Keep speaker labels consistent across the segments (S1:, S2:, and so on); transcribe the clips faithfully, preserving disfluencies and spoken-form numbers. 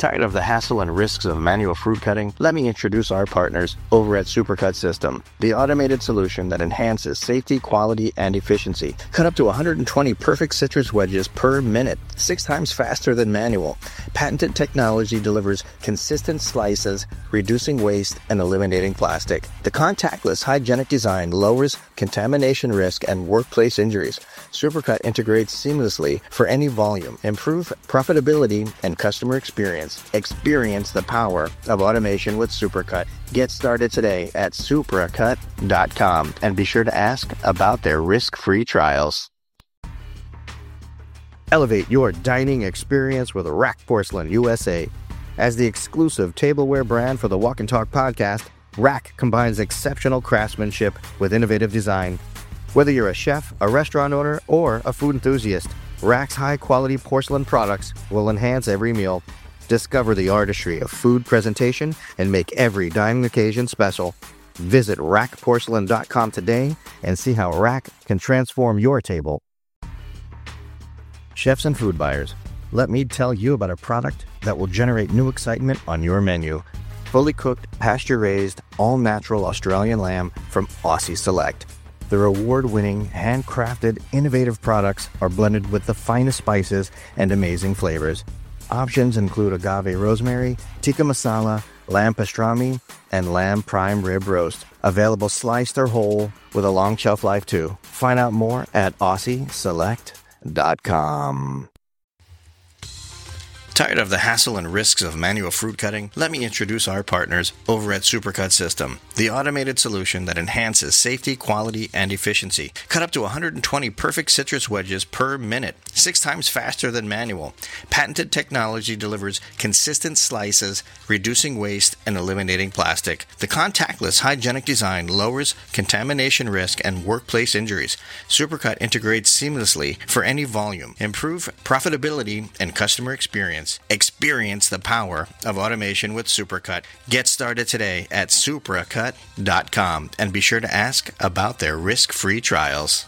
S1: Tired of the hassle and risks of manual fruit cutting? Let me introduce our partners over at Supercut System, the automated solution that enhances safety, quality, and efficiency. Cut up to one hundred twenty perfect citrus wedges per minute, six times faster than manual. Patented technology delivers consistent slices, reducing waste and eliminating plastic. The contactless, hygienic design lowers contamination risk and workplace injuries. Supercut integrates seamlessly for any volume. Improve profitability and customer experience. Experience the power of automation with Supercut. Get started today at supracut dot com and be sure to ask about their risk-free trials. Elevate your dining experience with Rack Porcelain U S A. As the exclusive tableware brand for the Walk and Talk podcast, Rack combines exceptional craftsmanship with innovative design. Whether you're a chef, a restaurant owner, or a food enthusiast, Rack's high-quality porcelain products will enhance every meal. Discover the artistry of food presentation and make every dining occasion special. Visit rack porcelain dot com today and see how Rack can transform your table. Chefs and food buyers, let me tell you about a product that will generate new excitement on your menu. Fully cooked, pasture-raised, all-natural Australian lamb from Aussie Select. Their award-winning, handcrafted, innovative products are blended with the finest spices and amazing flavors. Options include agave rosemary, tikka masala, lamb pastrami, and lamb prime rib roast. Available sliced or whole with a long shelf life too. Find out more at aussie select dot com. Tired of the hassle and risks of manual fruit cutting? Let me introduce our partners over at Supercut System, the automated solution that enhances safety, quality, and efficiency. Cut up to one hundred twenty perfect citrus wedges per minute, six times faster than manual. Patented technology delivers consistent slices, reducing waste and eliminating plastic. The contactless, hygienic design lowers contamination risk and workplace injuries. Supercut integrates seamlessly for any volume. Improve profitability and customer experience. Experience the power of automation with Supercut. Get started today at supracut dot com and be sure to ask about their risk-free trials.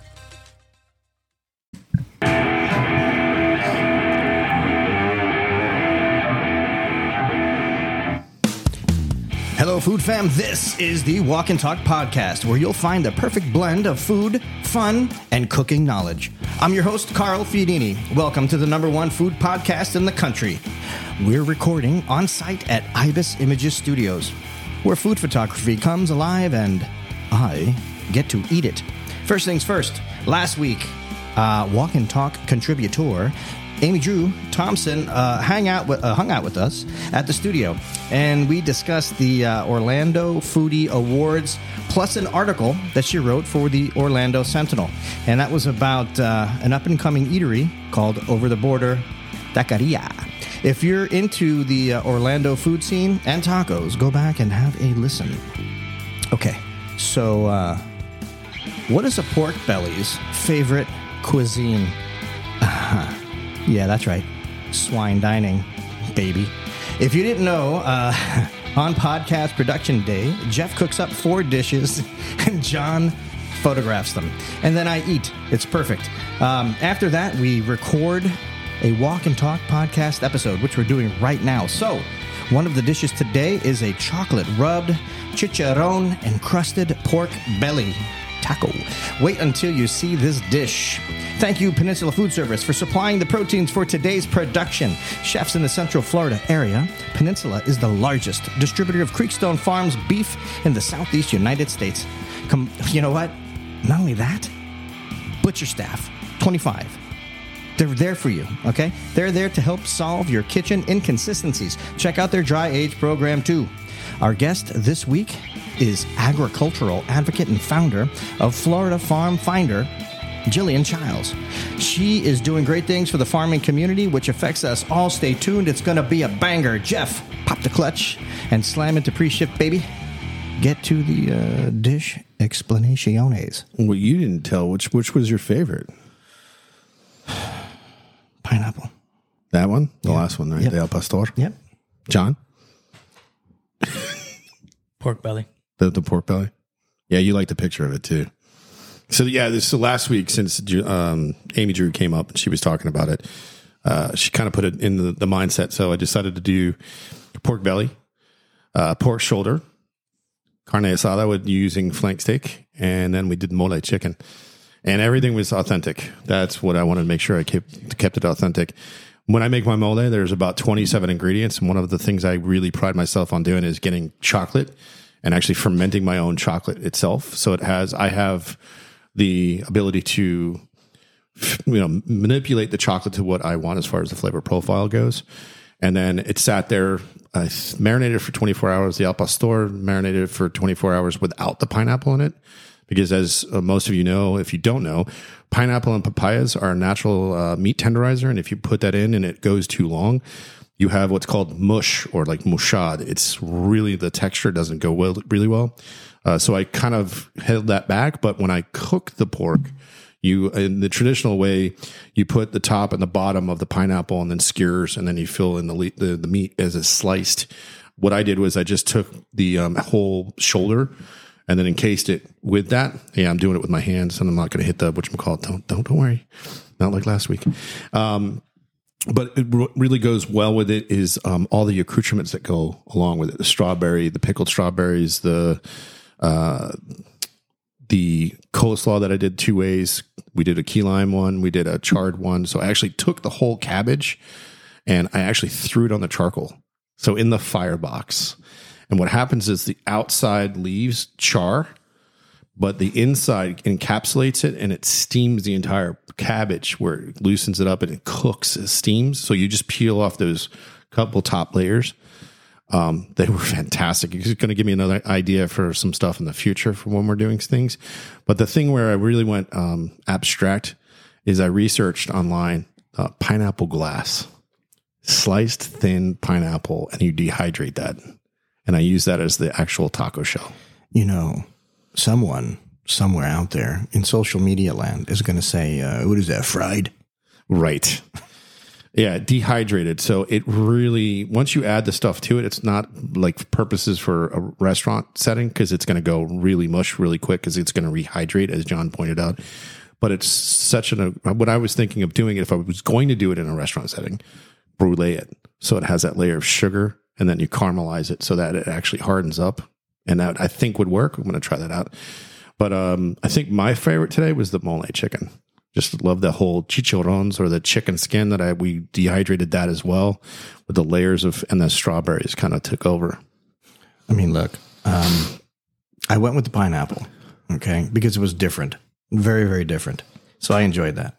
S2: Hello, Food Fam. This is the Walk and Talk podcast, where you'll find the perfect blend of food, fun, and cooking knowledge. I'm your host, Carl Fiedini. Welcome to the number one food podcast in the country. We're recording on site at Ibis Images Studios, where food photography comes alive and I get to eat it. First things first, last week, uh, Walk and Talk contributor Amy Drew Thompson uh, hang out with, uh, hung out with us at the studio, and we discussed the uh, Orlando Foodie Awards, plus an article that she wrote for the Orlando Sentinel, and that was about uh, an up-and-coming eatery called Over the Border Taqueria. If you're into the uh, Orlando food scene and tacos, go back and have a listen. Okay, so uh, what is a pork belly's favorite cuisine? Uh-huh. Yeah, that's right. Swine dining, baby. If you didn't know, uh, on podcast production day, Jeff cooks up four dishes and John photographs them. And then I eat. It's perfect. Um, after that, we record a Walk and Talk podcast episode, which we're doing right now. So, one of the dishes today is a chocolate-rubbed, chicharron-encrusted pork belly taco. Wait until you see this dish. Thank you, Peninsula Food Service, for supplying the proteins for today's production. Chefs in the Central Florida area, Peninsula is the largest distributor of Creekstone Farms beef in the Southeast United States. Come, you know what? Not only that, butcher staff, twenty-five. They're there for you, okay? They're there to help solve your kitchen inconsistencies. Check out their dry age program, too. Our guest this week is agricultural advocate and founder of Florida Farm Finder, Jillian Childs. She is doing great things for the farming community, which affects us all. Stay tuned. It's going to be a banger. Jeff, pop the clutch and slam into pre-ship, baby. Get to the uh, dish explanaciones.
S3: Well, you didn't tell. Which which was your favorite?
S2: Pineapple.
S3: That one? The
S2: Yep.
S3: last one, right?
S2: Yep.
S3: The Al Pastor?
S2: Yep.
S3: John?
S4: Pork belly.
S3: The, the pork belly? Yeah, you like the picture of it, too. So, yeah, this so last week, since um, Amy Drew came up and she was talking about it, uh, she kind of put it in the, the mindset. So I decided to do pork belly, uh, pork shoulder, carne asada with using flank steak, and then we did mole chicken. And everything was authentic. That's what I wanted to make sure I kept kept it authentic. When I make my mole, there's about twenty-seven ingredients. And one of the things I really pride myself on doing is getting chocolate and actually fermenting my own chocolate itself. So it has, I have the ability to, you know, manipulate the chocolate to what I want as far as the flavor profile goes. And then it sat there, I marinated for twenty-four hours. The Al Pastor marinated for twenty-four hours without the pineapple in it. Because as uh, most of you know, if you don't know, pineapple and papayas are a natural uh, meat tenderizer. And if you put that in and it goes too long, you have what's called mush or like mushad. It's really, the texture doesn't go well, really well. Uh, so I kind of held that back. But when I cook the pork, you, in the traditional way, you put the top and the bottom of the pineapple and then skewers, and then you fill in the, le- the, the meat as it's sliced. What I did was I just took the um, whole shoulder and then encased it with that. Yeah, I'm doing it with my hands, and I'm not going to hit the whatchamacallit. Don't, don't, don't worry. Not like last week. Um, but it r- really goes well with it is um, all the accoutrements that go along with it. The strawberry, the pickled strawberries, the uh, the coleslaw that I did two ways. We did a key lime one. We did a charred one. So I actually took the whole cabbage, and I actually threw it on the charcoal. So in the firebox. And what happens is the outside leaves char, but the inside encapsulates it, and it steams the entire cabbage where it loosens it up and it cooks, it steams. So you just peel off those couple top layers. Um, they were fantastic. It's going to give me another idea for some stuff in the future for when we're doing things. But the thing where I really went um, abstract is I researched online uh, pineapple glass, sliced thin pineapple, and you dehydrate that. And I use that as the actual taco shell.
S2: You know, someone somewhere out there in social media land is going to say, uh, what is that, fried?
S3: Right. Yeah, dehydrated. So it really, once you add the stuff to it, it's not like purposes for a restaurant setting because it's going to go really mush really quick because it's going to rehydrate, as John pointed out. But it's such an, what I was thinking of doing if I was going to do it in a restaurant setting, brulee it. So it has that layer of sugar. And then you caramelize it so that it actually hardens up. And that I think would work. I'm going to try that out. But um, I think my favorite today was the mole chicken. Just love the whole chicharrones or the chicken skin that I we dehydrated that as well with the layers of, and the strawberries kind of took over.
S2: I mean, look, um, I went with the pineapple, okay, because it was different. Very, very different. So I enjoyed that.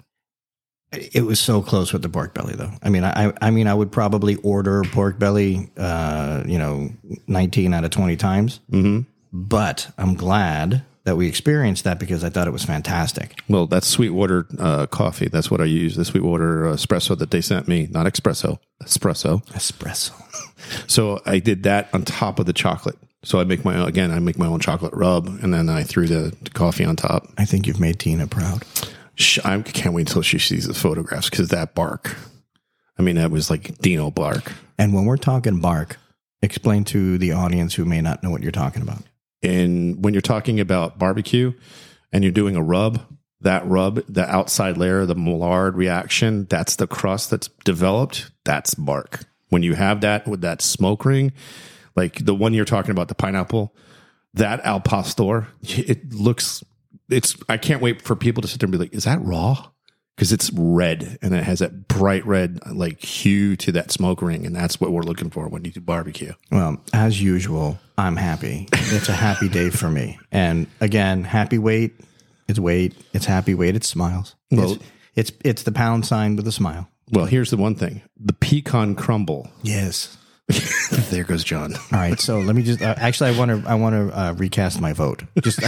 S2: It was so close with the pork belly, though. I mean, I, I mean, I would probably order pork belly, uh, you know, nineteen out of twenty times.
S3: Mm-hmm.
S2: But I'm glad that we experienced that because I thought it was fantastic.
S3: Well, that's Sweetwater uh, coffee. That's what I use. The Sweetwater uh, espresso that they sent me, not espresso, espresso,
S2: espresso.
S3: So I did that on top of the chocolate. So I make my own, again, I make my own chocolate rub, and then I threw the, the coffee on top.
S2: I think you've made Tina proud.
S3: I can't wait until she sees the photographs because that bark. I mean, that was like Dino bark.
S2: And when we're talking bark, explain to the audience who may not know what you're talking about.
S3: And when you're talking about barbecue and you're doing a rub, that rub, the outside layer, the Maillard reaction, that's the crust that's developed. That's bark. When you have that with that smoke ring, like the one you're talking about, the pineapple, that Al Pastor, it looks... It's. I can't wait for people to sit there and be like, "Is that raw?" Because it's red and it has that bright red like hue to that smoke ring, and that's what we're looking for when you do barbecue.
S2: Well, as usual, I'm happy. It's a happy day for me. And again, happy weight. It's weight. It's happy weight. It's smiles.
S3: Well,
S2: it's, it's it's the pound sign with a smile.
S3: Well, here's the one thing: the pecan crumble.
S2: Yes.
S3: There goes John.
S2: All right. So let me just. Uh, actually, I want to. I want to uh, recast my vote. Just.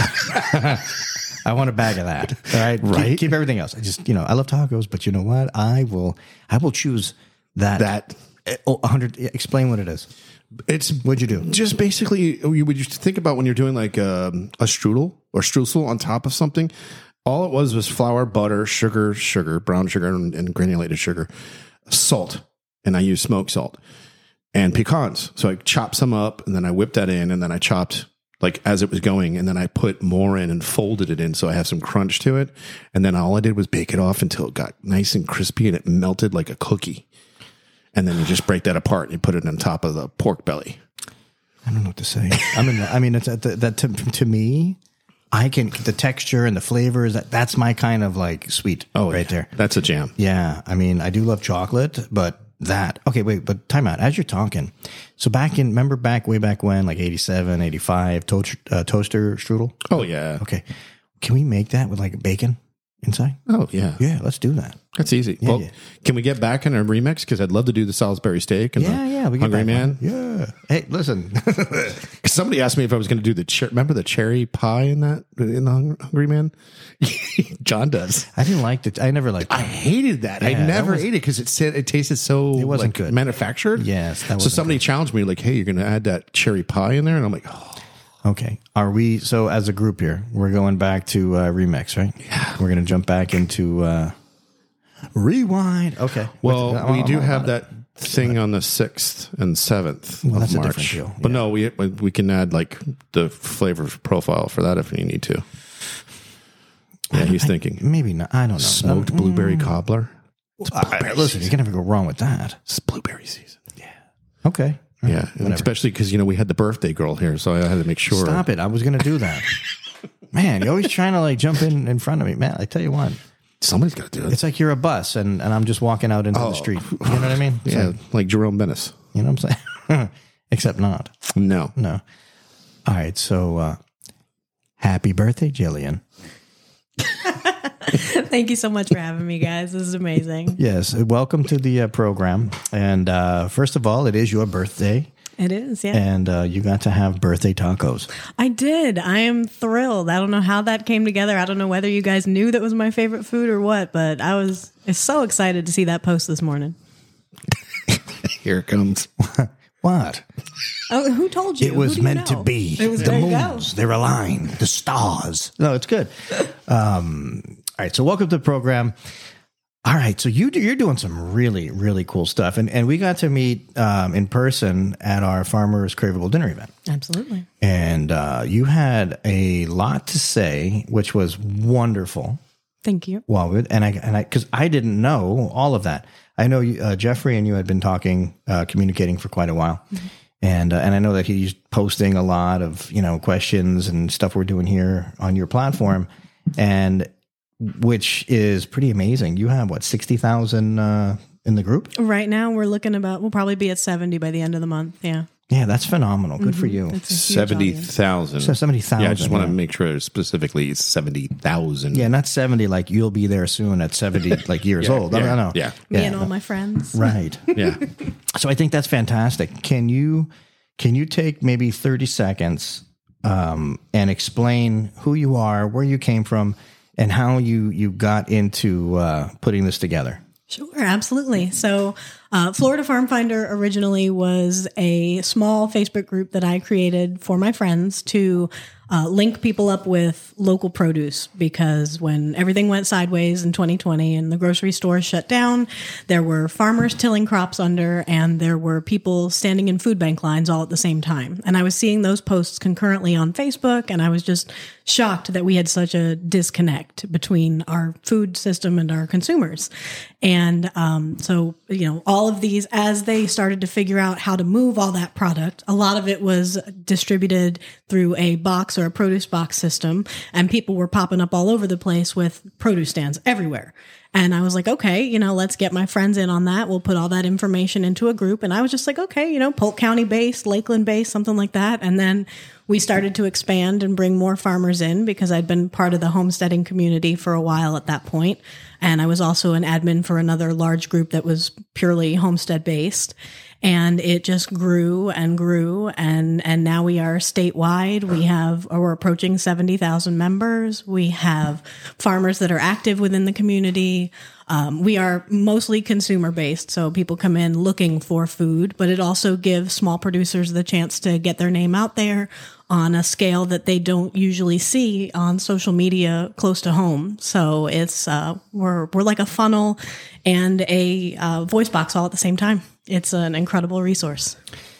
S2: I want a bag of that. All right.
S3: Right.
S2: Keep, keep everything else. I just, you know, I love tacos, but you know what? I will, I will choose that.
S3: That.
S2: Oh, one hundred. Explain what it is.
S3: It's
S2: What'd you do?
S3: just basically you would just think about when you're doing like um, a strudel or streusel on top of something. All it was was flour, butter, sugar, sugar, brown sugar, and, and granulated sugar, salt, and I use smoked salt and pecans. So I chopped some up, and then I whipped that in, and then I chopped like as it was going, and then I put more in and folded it in so I have some crunch to it. And then all I did was bake it off until it got nice and crispy and it melted like a cookie. And then you just break that apart and you put it on top of the pork belly.
S2: I don't know what to say. I mean, I mean, it's that, that to, to me, I can the texture and the flavors. That that's my kind of like sweet.
S3: Oh,
S2: right
S3: yeah.
S2: there.
S3: That's a jam.
S2: Yeah, I mean, I do love chocolate, but that okay. Wait, but time out. As you're talking, so back in remember back way back when, like eighty-seven, eighty-five, to, uh, toaster strudel.
S3: Oh yeah.
S2: Okay, can we make that with like bacon inside?
S3: Oh yeah.
S2: Yeah, let's do that.
S3: That's easy.
S2: Yeah,
S3: well,
S2: yeah.
S3: Can we get back in a remix? Because I'd love to do the Salisbury steak and
S2: Yeah,
S3: the
S2: yeah, we get
S3: Hungry
S2: back
S3: Man.
S2: on. Yeah. Hey, listen.
S3: 'Cause somebody asked me if I was going to do the cher- remember the cherry pie in that in the Hung- Hungry Man. John does.
S2: I didn't like it. I never liked it.
S3: I hated that. I
S2: Yeah,
S3: never
S2: that was-
S3: ate it because it said it tasted so
S2: It wasn't
S3: like,
S2: good.
S3: manufactured.
S2: Yes, that
S3: So
S2: wasn't
S3: somebody challenged me like, "Hey, you're going to add that cherry pie in there," and I'm like, "Oh,
S2: Okay. Are we, so as a group here, we're going back to uh, remix, right? Yeah. We're going to jump back into uh, rewind. Okay.
S3: well,
S2: Wait,
S3: we
S2: I'm
S3: do
S2: all
S3: have
S2: about
S3: that thing on the sixth and seventh
S2: Well,
S3: of
S2: that's a
S3: March."
S2: different deal.
S3: But no, we we can add like the flavor profile for that if you need to. Yeah, he's
S2: it.
S3: thinking
S2: Maybe not. I don't know.
S3: smoked blueberry cobbler. It's
S2: I-
S3: blueberry
S2: listen, you can never go wrong with that.
S3: It's blueberry season.
S2: Okay.
S3: Yeah, and especially because you know we had the birthday girl here, so I had to make sure.
S2: Stop it. I was going to do that. Man, you're always trying to like jump in in front of me. Man, I tell you what,
S3: Somebody's got to do it.
S2: it's like you're a bus and, and I'm just walking out into the street. You know what I mean? It's
S3: Yeah,
S2: like-
S3: like Jerome Bennis.
S2: you know what I'm saying? Except not.
S3: No,
S2: No. All right. So, uh, happy birthday, Jillian.
S4: Thank you so much for having me, guys. This is amazing.
S2: Yes. Welcome to the uh, program. And uh, first of all, it is your birthday.
S4: It is, yeah.
S2: And uh, you got to have birthday tacos.
S4: I did. I am thrilled. I don't know how that came together. I don't know whether you guys knew that was my favorite food or what, but I was so excited to see that post this morning.
S3: here it comes.
S2: What?
S4: Oh, who told you?
S2: It
S4: Who
S2: was
S4: do you
S2: meant
S4: know?
S2: to be.
S4: It was
S2: the
S4: there you go.
S2: moons, they're aligned. The stars. No, it's good. Um, all right. So welcome to the program. All right. So you do, you're doing some really, really cool stuff. And, and we got to meet um, in person at our Farmers Craveable Dinner event.
S4: Absolutely.
S2: And uh, you had a lot to say, which was wonderful.
S4: Thank you.
S2: Well, and I and I because I didn't know all of that. I know you, uh, Jeffrey and you had been talking, uh, communicating for quite a while, mm-hmm. and uh, and I know that he's posting a lot of you know questions and stuff we're doing here on your platform, and which is pretty amazing. You have what sixty thousand uh, in the group
S4: Right now, we're looking about, we'll probably be at seventy by the end of the month. Yeah.
S2: Yeah, that's phenomenal. Good for you.
S4: It's a huge
S3: Seventy
S4: audience.
S3: thousand.
S2: So seventy thousand.
S3: Yeah, I just want to make sure specifically it's seventy thousand.
S2: Yeah, not seventy like you'll be there soon at seventy like years
S3: Yeah,
S2: old. I
S3: yeah,
S2: don't know.
S3: yeah.
S4: Me
S2: Yeah.
S4: and all my friends.
S2: Right.
S3: Yeah.
S2: So I think that's fantastic. Can you can you take maybe thirty seconds um, and explain who you are, where you came from, and how you you got into uh, putting this together?
S4: Sure, absolutely. So, uh, Florida Farm Finder originally was a small Facebook group that I created for my friends to uh, link people up with local produce, because when everything went sideways in twenty twenty and the grocery stores shut down, there were farmers tilling crops under, and there were people standing in food bank lines all at the same time. And I was seeing those posts concurrently on Facebook, and I was just shocked that we had such a disconnect between our food system and our consumers. And um, so, you know, all of these, as they started to figure out how to move all that product, a lot of it was distributed through a box or a produce box system, and people were popping up all over the place with produce stands everywhere. And I was like, okay, you know, let's get my friends in on that. We'll put all that information into a group. And I was just like, okay, you know, Polk County based, Lakeland based, something like that. And then we started to expand and bring more farmers in, because I'd been part of the homesteading community for a while at that point. And I was also an admin for another large group that was purely homestead based. And it just grew and grew. And, and now we are statewide. We have, or we're approaching seventy thousand members. We have farmers that are active within the community. Um, we are mostly consumer based. So people come in looking for food, but it also gives small producers the chance to get their name out there on a scale that they don't usually see on social media close to home. So it's, uh, we're, we're like a funnel and a uh, voice box all at the same time. It's an incredible resource.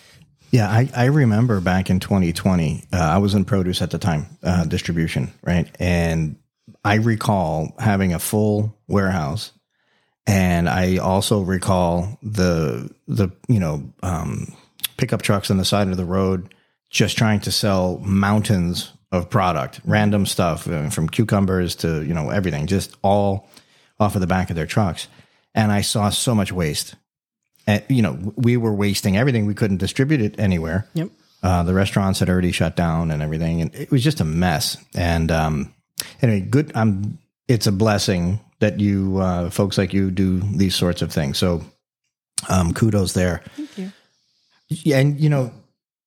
S2: Yeah, I, I remember back in twenty twenty, uh, I was in produce at the time, uh, distribution, right? And I recall having a full warehouse, and I also recall the the you know um, pickup trucks on the side of the road just trying to sell mountains of product, random stuff uh, from cucumbers to you know everything, just all off of the back of their trucks. And I saw so much waste. And, you know, we were wasting everything. We couldn't distribute it anywhere.
S4: Yep.
S2: Uh, the restaurants had already shut down and everything, and it was just a mess. And um, anyway, good. Um, it's a blessing that you uh, folks like you do these sorts of things. So um, kudos there.
S4: Thank you.
S2: Yeah, and you know,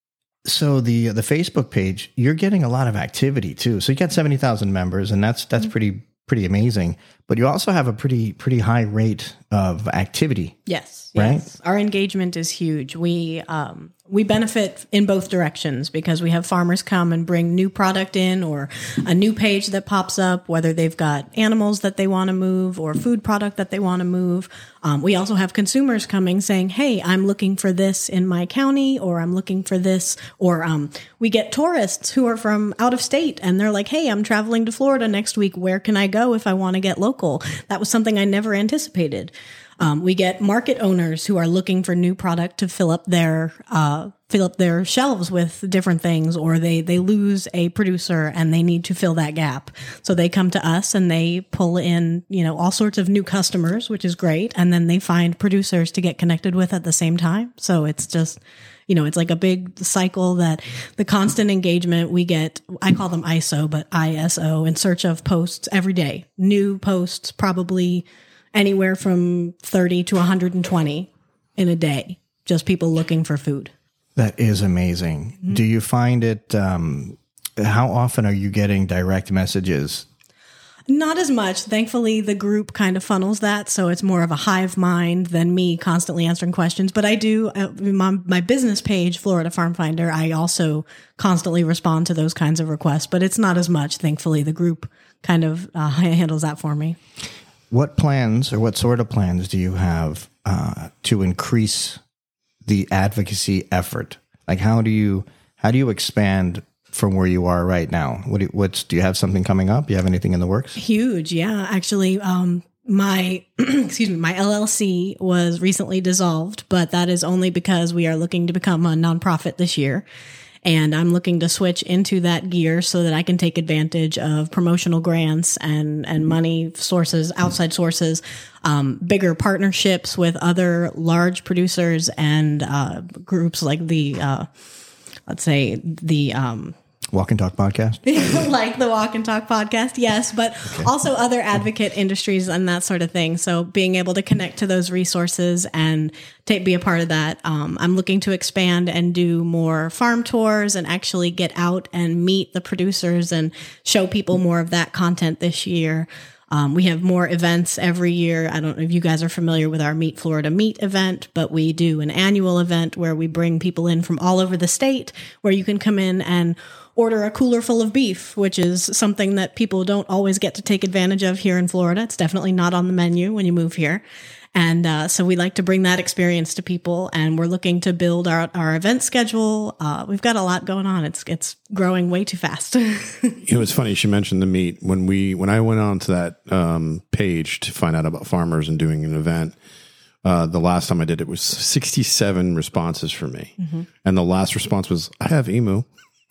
S2: so the the Facebook page, you're getting a lot of activity too. So you got seventy thousand members, and that's that's mm-hmm. pretty pretty amazing. But you also have a pretty pretty high rate of activity.
S4: Yes.
S2: Right.
S4: Yes. Our engagement is huge. We um, we benefit in both directions because we have farmers come and bring new product in, or a new page that pops up, whether they've got animals that they want to move or food product that they want to move. Um, we also have consumers coming saying, hey, I'm looking for this in my county, or I'm looking for this. Or um, we get tourists who are from out of state and they're like, hey, I'm traveling to Florida next week. Where can I go if I want to get local? That was something I never anticipated. Um, we get market owners who are looking for new product to fill up their uh, fill up their shelves with different things, or they they lose a producer and they need to fill that gap. So they come to us and they pull in, you know, all sorts of new customers, which is great, and then they find producers to get connected with at the same time. So it's just, you know, it's like a big cycle that the constant engagement we get. I call them I S O, but I S O, in search of posts every day, new posts, probably anywhere from thirty to one hundred twenty in a day, just people looking for food.
S2: That is amazing. Mm-hmm. Do you find it, um, how often are you getting direct messages?
S4: Not as much. Thankfully, the group kind of funnels that, so it's more of a hive mind than me constantly answering questions. But I do, uh, my, my business page, Florida Farm Finder, I also constantly respond to those kinds of requests, but it's not as much. Thankfully, the group kind of uh, handles that for me.
S2: What plans, or what sort of plans do you have uh, to increase the advocacy effort? Like, how do you how do you expand from where you are right now? What do you, what's do you have something coming up? Do you have anything in the works?
S4: Huge, yeah. Actually, um, my excuse me, my L L C was recently dissolved, but that is only because we are looking to become a nonprofit this year. And I'm looking to switch into that gear so that I can take advantage of promotional grants and, and money sources, outside sources, um, bigger partnerships with other large producers and uh, groups like the, uh, let's say, the um,
S2: Walk and Talk podcast?
S4: Like the Walk and Talk podcast, yes, but okay. Also other advocate industries and that sort of thing. So being able to connect to those resources and take, be a part of that. Um, I'm looking to expand and do more farm tours and actually get out and meet the producers and show people more of that content this year. Um, we have more events every year. I don't know if you guys are familiar with our Meet Florida Meet event, but we do an annual event where we bring people in from all over the state, where you can come in and order a cooler full of beef, which is something that people don't always get to take advantage of here in Florida. It's definitely not on the menu when you move here. And uh, so we like to bring that experience to people, and we're looking to build our, our event schedule. Uh, we've got a lot going on. It's it's growing way too fast.
S3: You know, it's funny you should mention the meet. When we when I went on to that um, page to find out about farmers and doing an event, uh, the last time I did it was sixty-seven responses for me. Mm-hmm. And the last response was, I have emu.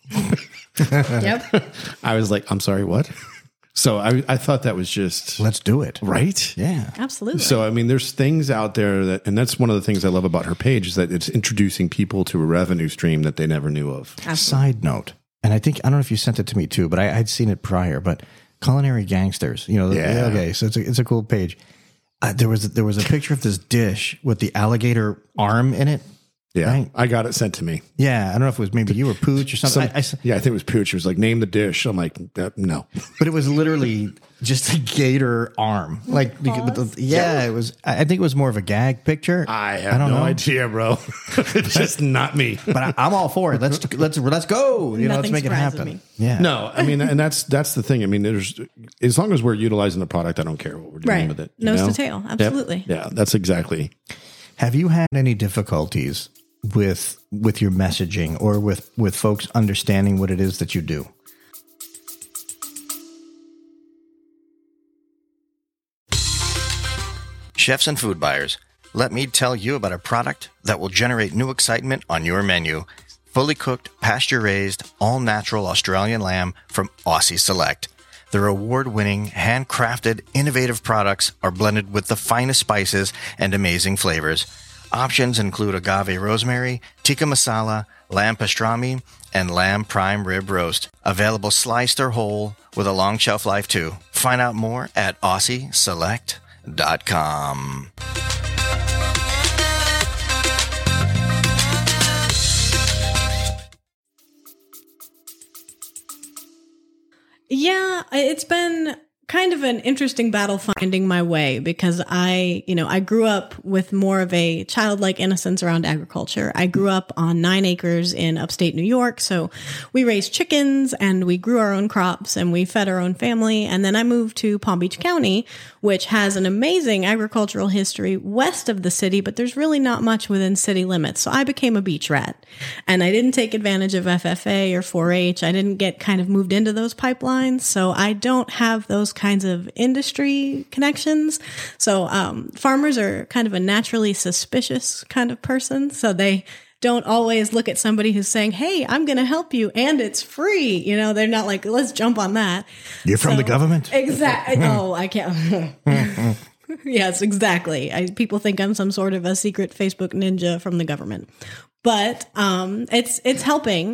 S4: Yep.
S3: I was like, I'm sorry, what? So I, I thought that was just...
S2: Let's do it.
S3: Right?
S2: Yeah.
S4: Absolutely.
S3: So, I mean, there's things out there that, and that's one of the things I love about her page, is that it's introducing people to a revenue stream that they never knew of.
S4: Absolutely.
S2: Side note, and I think, I don't know if you sent it to me too, but I, I'd seen it prior, but Culinary Gangsters, you know,
S3: Yeah.
S2: okay, so it's a, it's a cool page. Uh, there was there was a picture of this dish with the alligator arm in it.
S3: Yeah,
S2: Right.
S3: I got it sent to me.
S2: Yeah, I don't know if it was maybe you or Pooch or something.
S3: Some-
S2: I, I,
S3: yeah, I think it was Pooch. It was like, name the dish. I'm like, uh, no.
S2: but it was literally just a gator arm. Like, the, the, yeah, it was. I think it was more of a gag picture.
S3: I have
S2: I don't
S3: no
S2: know.
S3: idea, bro. It's just not me.
S2: But I, I'm all for it. Let's let's let's go. You know, let's
S4: Nothing
S2: make it
S4: surprises
S2: happen.
S4: me.
S2: Yeah.
S3: No, I mean, and that's that's the thing. I mean, there's as long as we're utilizing the product, I don't care what we're doing
S4: Right.
S3: with it. you
S4: Nose
S3: know?
S4: to tail.
S3: Yep.
S4: Absolutely.
S3: Yeah, that's exactly.
S2: Have you had any difficulties with with your messaging or with, with folks understanding what it is that you do?
S1: Chefs and food buyers, let me tell you about a product that will generate new excitement on your menu. Fully cooked, pasture-raised, all-natural Australian lamb from Aussie Select. Their award-winning, handcrafted, innovative products are blended with the finest spices and amazing flavors. Options include agave rosemary, tikka masala, lamb pastrami, and lamb prime rib roast. Available sliced or whole with a long shelf life too. Find out more at aussie select dot com.
S4: Yeah, it's been kind of an interesting battle finding my way because I, you know, I grew up with more of a childlike innocence around agriculture. I grew up on nine acres in upstate New York. So we raised chickens and we grew our own crops and we fed our own family. And then I moved to Palm Beach County, which has an amazing agricultural history west of the city, but there's really not much within city limits. So I became a beach rat and I didn't take advantage of F F A or four H. I didn't get kind of moved into those pipelines. So I don't have those kinds of industry connections. So um, farmers are kind of a naturally suspicious kind of person. So they don't always look at somebody who's saying, hey, I'm going to help you and it's free. You know, they're not like, let's jump on that.
S2: You're from
S4: so,
S2: the government?
S4: Exactly. Oh, I can't. Yes, exactly. I, people think I'm some sort of a secret Facebook ninja from the government. But um, it's it's helping.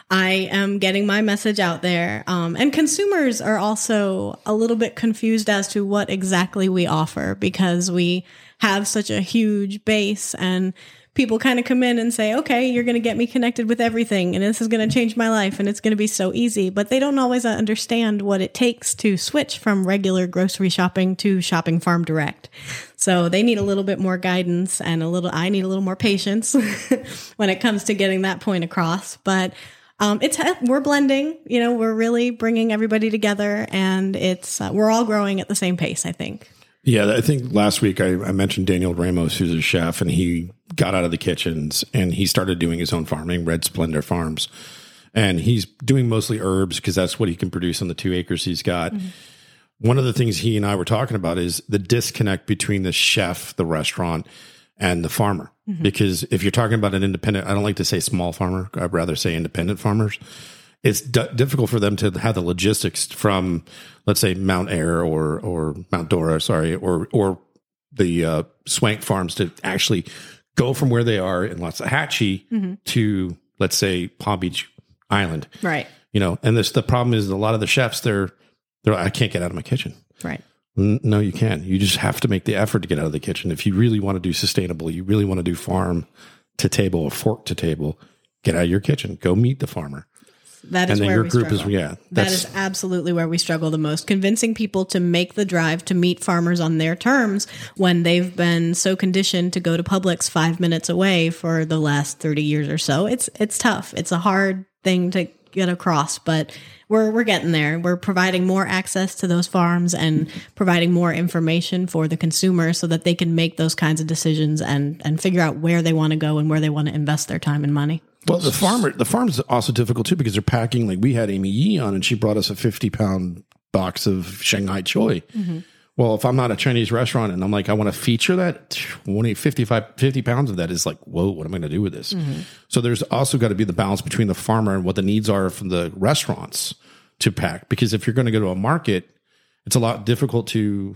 S4: I am getting my message out there. Um, and consumers are also a little bit confused as to what exactly we offer because we have such a huge base and people kind of come in and say, okay, you're going to get me connected with everything and this is going to change my life and it's going to be so easy. But they don't always understand what it takes to switch from regular grocery shopping to shopping farm direct. So they need a little bit more guidance and a little, I need a little more patience when it comes to getting that point across. But Um, it's we're blending, you know, we're really bringing everybody together, and it's uh, we're all growing at the same pace, I think.
S3: Yeah, I think last week I, I mentioned Daniel Ramos, who's a chef, and he got out of the kitchens and he started doing his own farming, Red Splendor Farms, and he's doing mostly herbs because that's what he can produce on the two acres he's got. Mm-hmm. One of the things he and I were talking about is the disconnect between the chef, the restaurant, and the farmer. Mm-hmm. Because if you're talking about an independent, I don't like to say small farmer, I'd rather say independent farmers. It's d- difficult for them to have the logistics from, let's say, Mount Ayr or or Mount Dora, sorry, or or the uh, Swank Farms to actually go from where they are in Waxahachie mm-hmm. to, let's say, Palm Beach Island.
S4: Right.
S3: You know, and this the problem is a lot of the chefs, they're they're like, I can't get out of my kitchen.
S4: Right.
S3: No, you can. You just have to make the effort to get out of the kitchen. If you really want to do sustainable, you really want to do farm to table or fork to table, get out of your kitchen. Go meet the farmer.
S4: That is
S3: and then
S4: where
S3: your
S4: we
S3: group
S4: struggle.
S3: is yeah.
S4: That is absolutely where we struggle the most. Convincing people to make the drive to meet farmers on their terms when they've been so conditioned to go to Publix five minutes away for the last thirty years or so. It's it's tough. It's a hard thing to get across, but we're we're getting there. We're providing more access to those farms and providing more information for the consumer so that they can make those kinds of decisions and and figure out where they want to go and where they want to invest their time and money.
S3: Well, the farmer, the farm's also difficult too because they're packing. Like we had Amy Yee on, and she brought us a fifty pound box of Shanghai choy. Mm-hmm. Well, if I'm not a Chinese restaurant and I'm like, I want to feature that, fifty-five, fifty pounds of that is like, whoa, what am I going to do with this? Mm-hmm. So there's also got to be the balance between the farmer and what the needs are from the restaurants to pack. Because if you're going to go to a market, it's a lot difficult to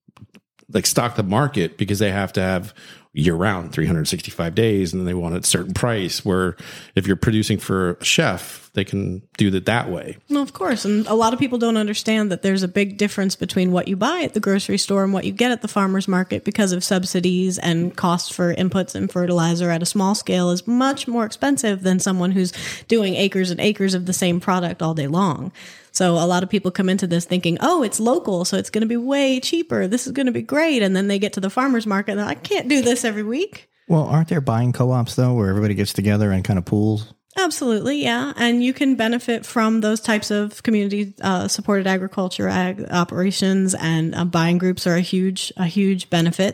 S3: like stock the market because they have to have year round, three hundred sixty-five days, and then they want a certain price. Where if you're producing for a chef, they can do it that way.
S4: Well, of course. And a lot of people don't understand that there's a big difference between what you buy at the grocery store and what you get at the farmer's market because of subsidies and costs for inputs and fertilizer at a small scale is much more expensive than someone who's doing acres and acres of the same product all day long. So a lot of people come into this thinking, oh, it's local, so it's going to be way cheaper. This is going to be great. And then they get to the farmer's market and they're like, I can't do this every week.
S2: Well, aren't there buying co-ops, though, where everybody gets together and kind of pools?
S4: Absolutely, yeah. And you can benefit from those types of community uh, supported agriculture ag operations, and uh, buying groups are a huge, a huge benefit.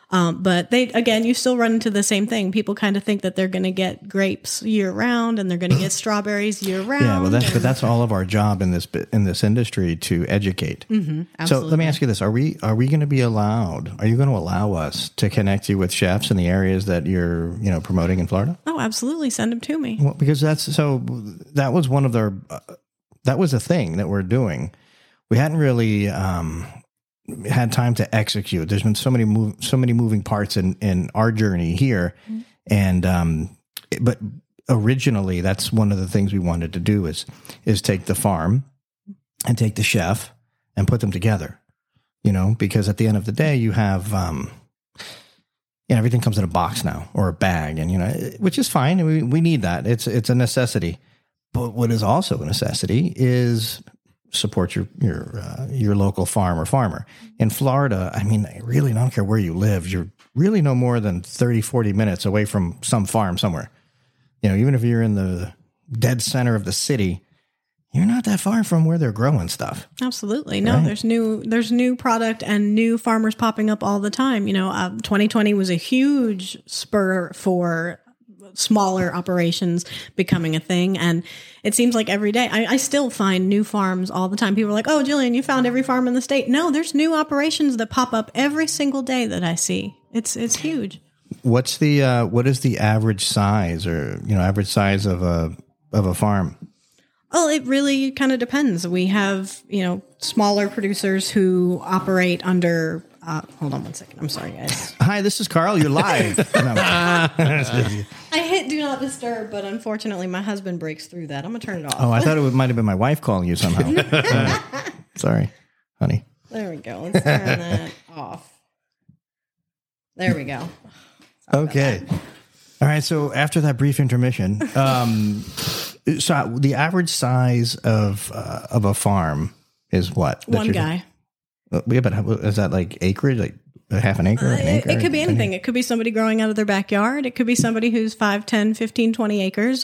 S4: Um, but they, again, you still run into the same thing. People kind of think that they're going to get grapes year round and they're going to get strawberries year round.
S2: Yeah, well, that's
S4: and,
S2: but that's all of our job in this in this industry to educate.
S4: Mm-hmm,
S2: so let me ask you this: Are we are we going to be allowed? Are you going to allow us to connect you with chefs in the areas that you're you know promoting in Florida?
S4: Oh, absolutely! Send them to me.
S2: Well, because that's so. That was one of their. Uh, that was a thing that we're doing. We hadn't really. Um, had time to execute. There's been so many move, so many moving parts in, in our journey here. Mm-hmm. And, um, but originally that's one of the things we wanted to do is, is take the farm and take the chef and put them together, you know, because at the end of the day you have, um, you know, everything comes in a box now or a bag and, you know, which is fine. We, we need that. It's, it's a necessity, but what is also a necessity is support your your uh, your local farm or farmer. In Florida, I mean, I really don't care where you live. You're really no more than thirty, forty minutes away from some farm somewhere. You know, even if you're in the dead center of the city, you're not that far from where they're growing stuff.
S4: Absolutely. No,
S2: right?
S4: there's new there's new product and new farmers popping up all the time. You know, uh, twenty twenty was a huge spur for smaller operations becoming a thing. And it seems like every day I, I still find new farms all the time. People are like, oh, Jillian, you found every farm in the state. No, there's new operations that pop up every single day that I see. It's, it's huge.
S2: What's the, uh, what is the average size or, you know, average size of a, of a farm?
S4: Well, it really kind of depends. We have, you know, smaller producers who operate under, uh, hold on one second. I'm sorry, guys.
S2: Hi, this is Carl. You're live.
S4: I hit do not disturb, but unfortunately my husband breaks through that. I'm going to turn it off.
S2: Oh, I thought it might have been my wife calling you somehow. uh, sorry, honey.
S4: There we go. Let's turn that off. There we go.
S2: Sorry okay. All right. So after that brief intermission, um, so the average size of uh, of a farm is what?
S4: One guy.
S2: Yeah, but is that like acreage, like a half an acre?
S4: Uh,
S2: an acre
S4: it could be anything. It could be somebody growing out of their backyard. It could be somebody who's five, ten, fifteen, twenty acres.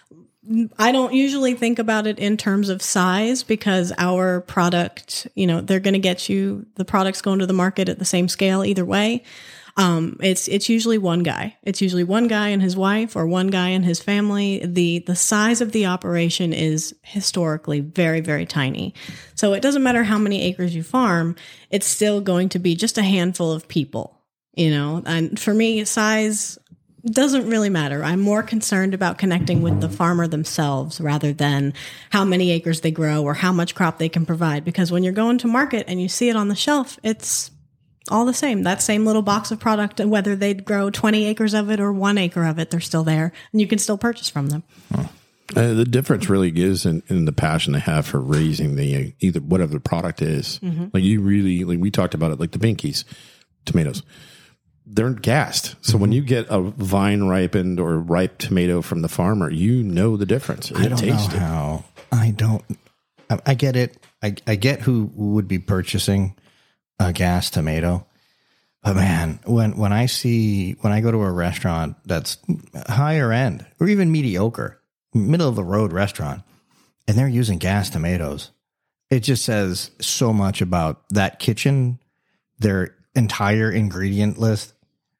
S4: I don't usually think about it in terms of size because our product, you know, they're going to get you, the product's going to the market at the same scale either way. Um, it's, it's usually one guy. It's usually one guy and his wife or one guy and his family. The, the size of the operation is historically very, very tiny. So it doesn't matter how many acres you farm, it's still going to be just a handful of people, you know, and for me, size doesn't really matter. I'm more concerned about connecting with the farmer themselves rather than how many acres they grow or how much crop they can provide. Because when you're going to market and you see it on the shelf, it's all the same. That same little box of product, whether they'd grow twenty acres of it or one acre of it, they're still there and you can still purchase from them.
S3: Huh. Uh, the difference really is in, in the passion they have for raising the uh, either whatever the product is. Mm-hmm. Like you really, like we talked about it, like the Binkies tomatoes, they're gassed. So mm-hmm. when you get a vine ripened or ripe tomato from the farmer, you know the difference.
S2: I don't know how. I don't. I, I get it. I, I get who would be purchasing a gas tomato. But man, when, when I see, when I go to a restaurant that's higher end or even mediocre, middle of the road restaurant, and they're using gas tomatoes, it just says so much about that kitchen, their entire ingredient list.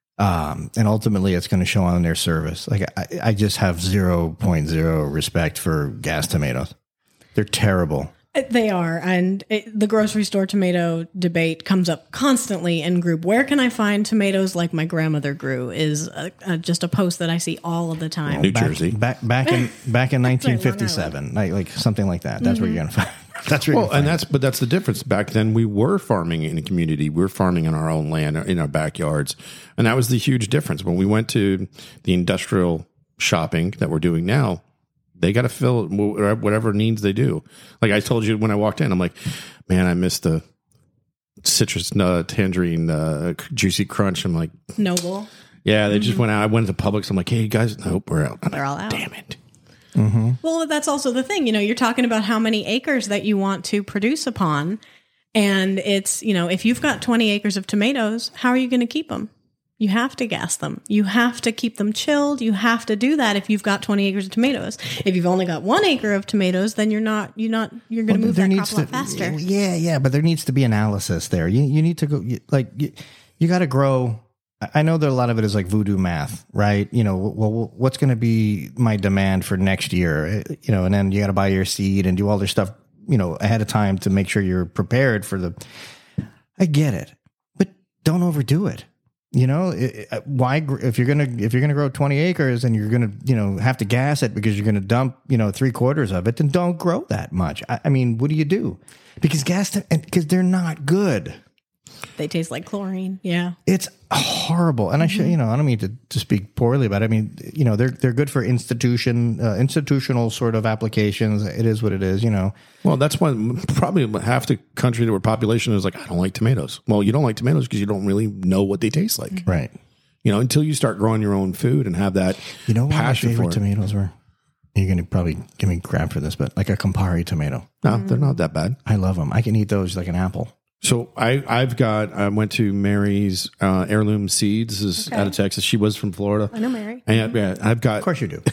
S2: Um, and ultimately it's going to show on their service. Like I, I just have zero point zero respect for gas tomatoes. They're terrible.
S4: They are. And it, the grocery store tomato debate comes up constantly in group. Where can I find tomatoes like my grandmother grew is a, a, just a post that I see all of the time.
S3: New
S2: back,
S3: Jersey.
S2: Back back in back in nineteen fifty-seven, like, like something like that. That's mm-hmm. where you're going to find. That's where
S3: well,
S2: you're
S3: and that's but that's the difference. Back then, we were farming in a community. We were farming on our own land, in our backyards, and that was the huge difference. When we went to the industrial shopping that we're doing now, they got to fill whatever needs they do. Like I told you when I walked in, I'm like, man, I missed the citrus uh, tangerine uh, juicy crunch. I'm like,
S4: Noble.
S3: Yeah, they mm-hmm. just went out. I went to Publix. I'm like, hey, guys, nope, we're out.
S4: They're all out.
S3: Damn it.
S2: Mm-hmm.
S4: Well, that's also the thing. You know, you're talking about how many acres that you want to produce upon. And it's, you know, if you've got twenty acres of tomatoes, how are you going to keep them? You have to gas them. You have to keep them chilled. You have to do that if you've got twenty acres of tomatoes. If you've only got one acre of tomatoes, then you're not, you're not, you're going to
S2: well,
S4: move that crop a lot
S2: to,
S4: faster.
S2: Yeah, yeah, but there needs to be analysis there. You you need to go, you, like, you, you got to grow I know that a lot of it is like voodoo math, right? You know, well, what's going to be my demand for next year? You know, and then you got to buy your seed and do all this stuff, you know, ahead of time to make sure you're prepared for the. I get it, but don't overdo it. You know, it, it, why if you're gonna if you're gonna grow twenty acres and you're gonna you know have to gas it because you're gonna dump you know three quarters of it, then don't grow that much. I, I mean, what do you do? Because gas because they're not good.
S4: They taste like chlorine. Yeah.
S2: It's horrible. And I should, you know, I don't mean to, to speak poorly about it. I mean, you know, they're, they're good for institution, uh, institutional sort of applications. It is what it is, you know.
S3: Well, that's why probably half the country or population is like, I don't like tomatoes. Well, you don't like tomatoes because you don't really know what they taste like.
S2: Right.
S3: You know, until you start growing your own food and have that
S2: You know what my
S3: passion
S2: favorite
S3: for it.
S2: tomatoes were? You're going to probably give me crap for this, but like a Campari tomato.
S3: No, they're not that bad.
S2: I love them. I can eat those like an apple.
S3: So I, I've got, I went to Mary's uh, Heirloom Seeds. This is
S4: Okay.
S3: out of Texas. She was from Florida.
S4: I know Mary.
S3: And yeah, I've got,
S2: Of course you do.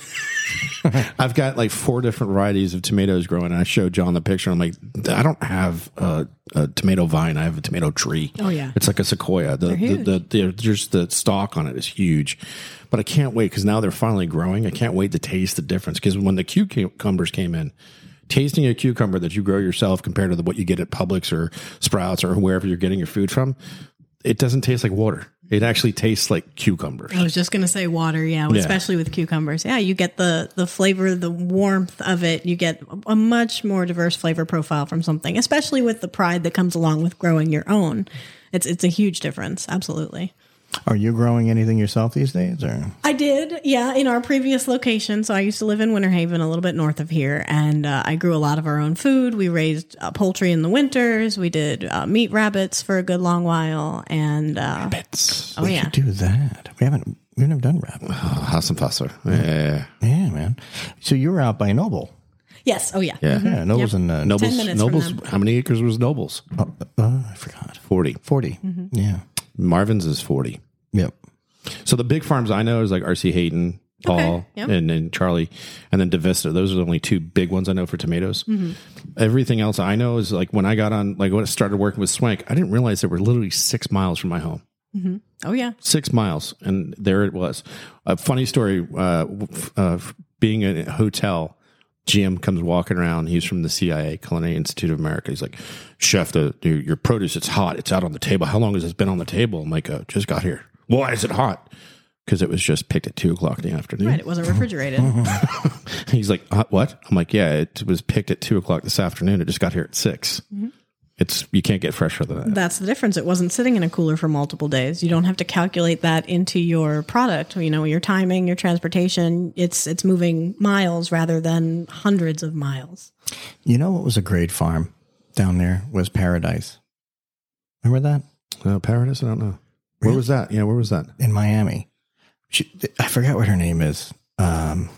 S3: I've got like four different varieties of tomatoes growing. And I showed John the picture. I'm like, I don't have a, a tomato vine. I have a tomato tree.
S4: Oh, yeah.
S3: It's like a sequoia. The,
S4: They're
S3: the,
S4: huge.
S3: the, the, just the stalk on it is huge. But I can't wait because now they're finally growing. I can't wait to taste the difference because when the cucumbers came in, tasting a cucumber that you grow yourself compared to the, what you get at Publix or Sprouts or wherever you're getting your food from, it doesn't taste like water. It actually tastes like cucumbers.
S4: I was just going to say water, yeah,
S3: Yeah.
S4: especially with cucumbers. Yeah, you get the the flavor, the warmth of it. You get a much more diverse flavor profile from something, especially with the pride that comes along with growing your own. It's it's a huge difference, absolutely.
S2: Are you growing anything yourself these days? Or
S4: I did, yeah, in our previous location. So I used to live in Winter Haven, a little bit north of here, and uh, I grew a lot of our own food. We raised uh, poultry in the winters. We did uh, meat rabbits for a good long while, and uh,
S3: Bits.
S4: oh
S2: we
S4: yeah,
S2: should do that. We haven't. We've never done rabbit.
S3: Oh, Hassenfasser. Yeah.
S2: Yeah, man. So you were out by Noble.
S4: yes, oh yeah,
S3: Yeah.
S2: Yeah, Noble's
S4: Yep.
S2: in uh,
S3: Nobles.
S4: minutes from
S3: Nobles.
S4: them.
S3: How many acres was Nobles?
S2: Oh, uh, I forgot.
S3: forty.
S2: forty. Yeah.
S3: Marvin's is forty.
S2: Yep.
S3: So the big farms I know is like R C Hayden, Paul,
S4: Okay, yep.
S3: and, and Charlie, and then DeVista. Those are the only two big ones I know for tomatoes.
S4: Mm-hmm.
S3: Everything else I know is like when I got on, like when I started working with Swank, I didn't realize they were literally six miles from my home.
S4: oh yeah.
S3: Six miles, and there it was. A funny story. Uh, uh, being in a hotel, Jim comes walking around. He's from the C I A, Culinary Institute of America. He's like, "Chef, the, the your produce, it's hot. It's out on the table. How long has it been on the table?" I'm like, uh, "Just got here." Why is it hot? Because it was just picked at two o'clock in the afternoon.
S4: Right, it wasn't refrigerated.
S3: He's like, uh, "What?" I'm like, "Yeah, it was picked at two o'clock this afternoon. It just got here at six.
S4: Mm-hmm.
S3: It's you can't get fresher than that."
S4: That's the difference. It wasn't sitting in a cooler for multiple days. You don't have to calculate that into your product. You know, your timing, your transportation. It's it's moving miles rather than hundreds of miles.
S2: You know what was a great farm down there was Paradise. Remember that?
S3: Uh, Paradise? I don't know. Where
S2: Really?
S3: was that? Yeah, where was that?
S2: In Miami. She, I forgot what her name is. Um,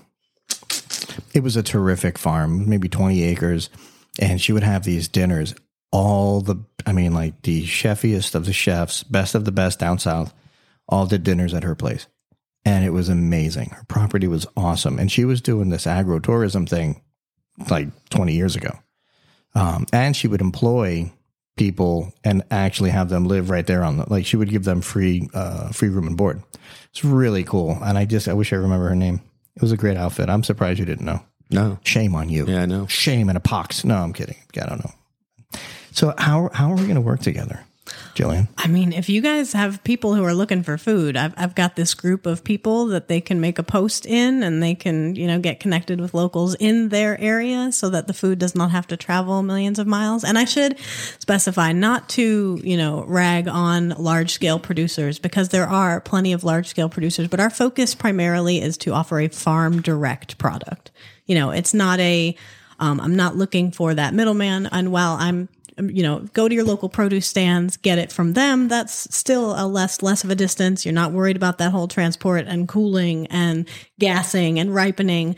S2: it was a terrific farm, maybe twenty acres. And she would have these dinners. All the, I mean, like the chefiest of the chefs, best of the best down south, all did dinners at her place. And it was amazing. Her property was awesome. And she was doing this agro-tourism thing like twenty years ago. Um, and she would employ people and actually have them live right there on the, like she would give them free, uh, free room and board. It's really cool. And I just, I wish I remember her name. It was a great outfit. I'm surprised you didn't know.
S3: No.
S2: Shame on you.
S3: Yeah, I know.
S2: Shame and a pox. No, I'm kidding. I don't know. So how, how are we going to work together, Jillian?
S4: I mean, if you guys have people who are looking for food, I've I've got this group of people that they can make a post in, and they can, you know, get connected with locals in their area so that the food does not have to travel millions of miles. And I should specify not to, you know, rag on large scale producers, because there are plenty of large scale producers, but our focus primarily is to offer a farm direct product. You know, it's not a, um, I'm not looking for that middleman. And while I'm, you know, go to your local produce stands, get it from them, that's still a less less of a distance. You're not worried about that whole transport and cooling and gassing and ripening.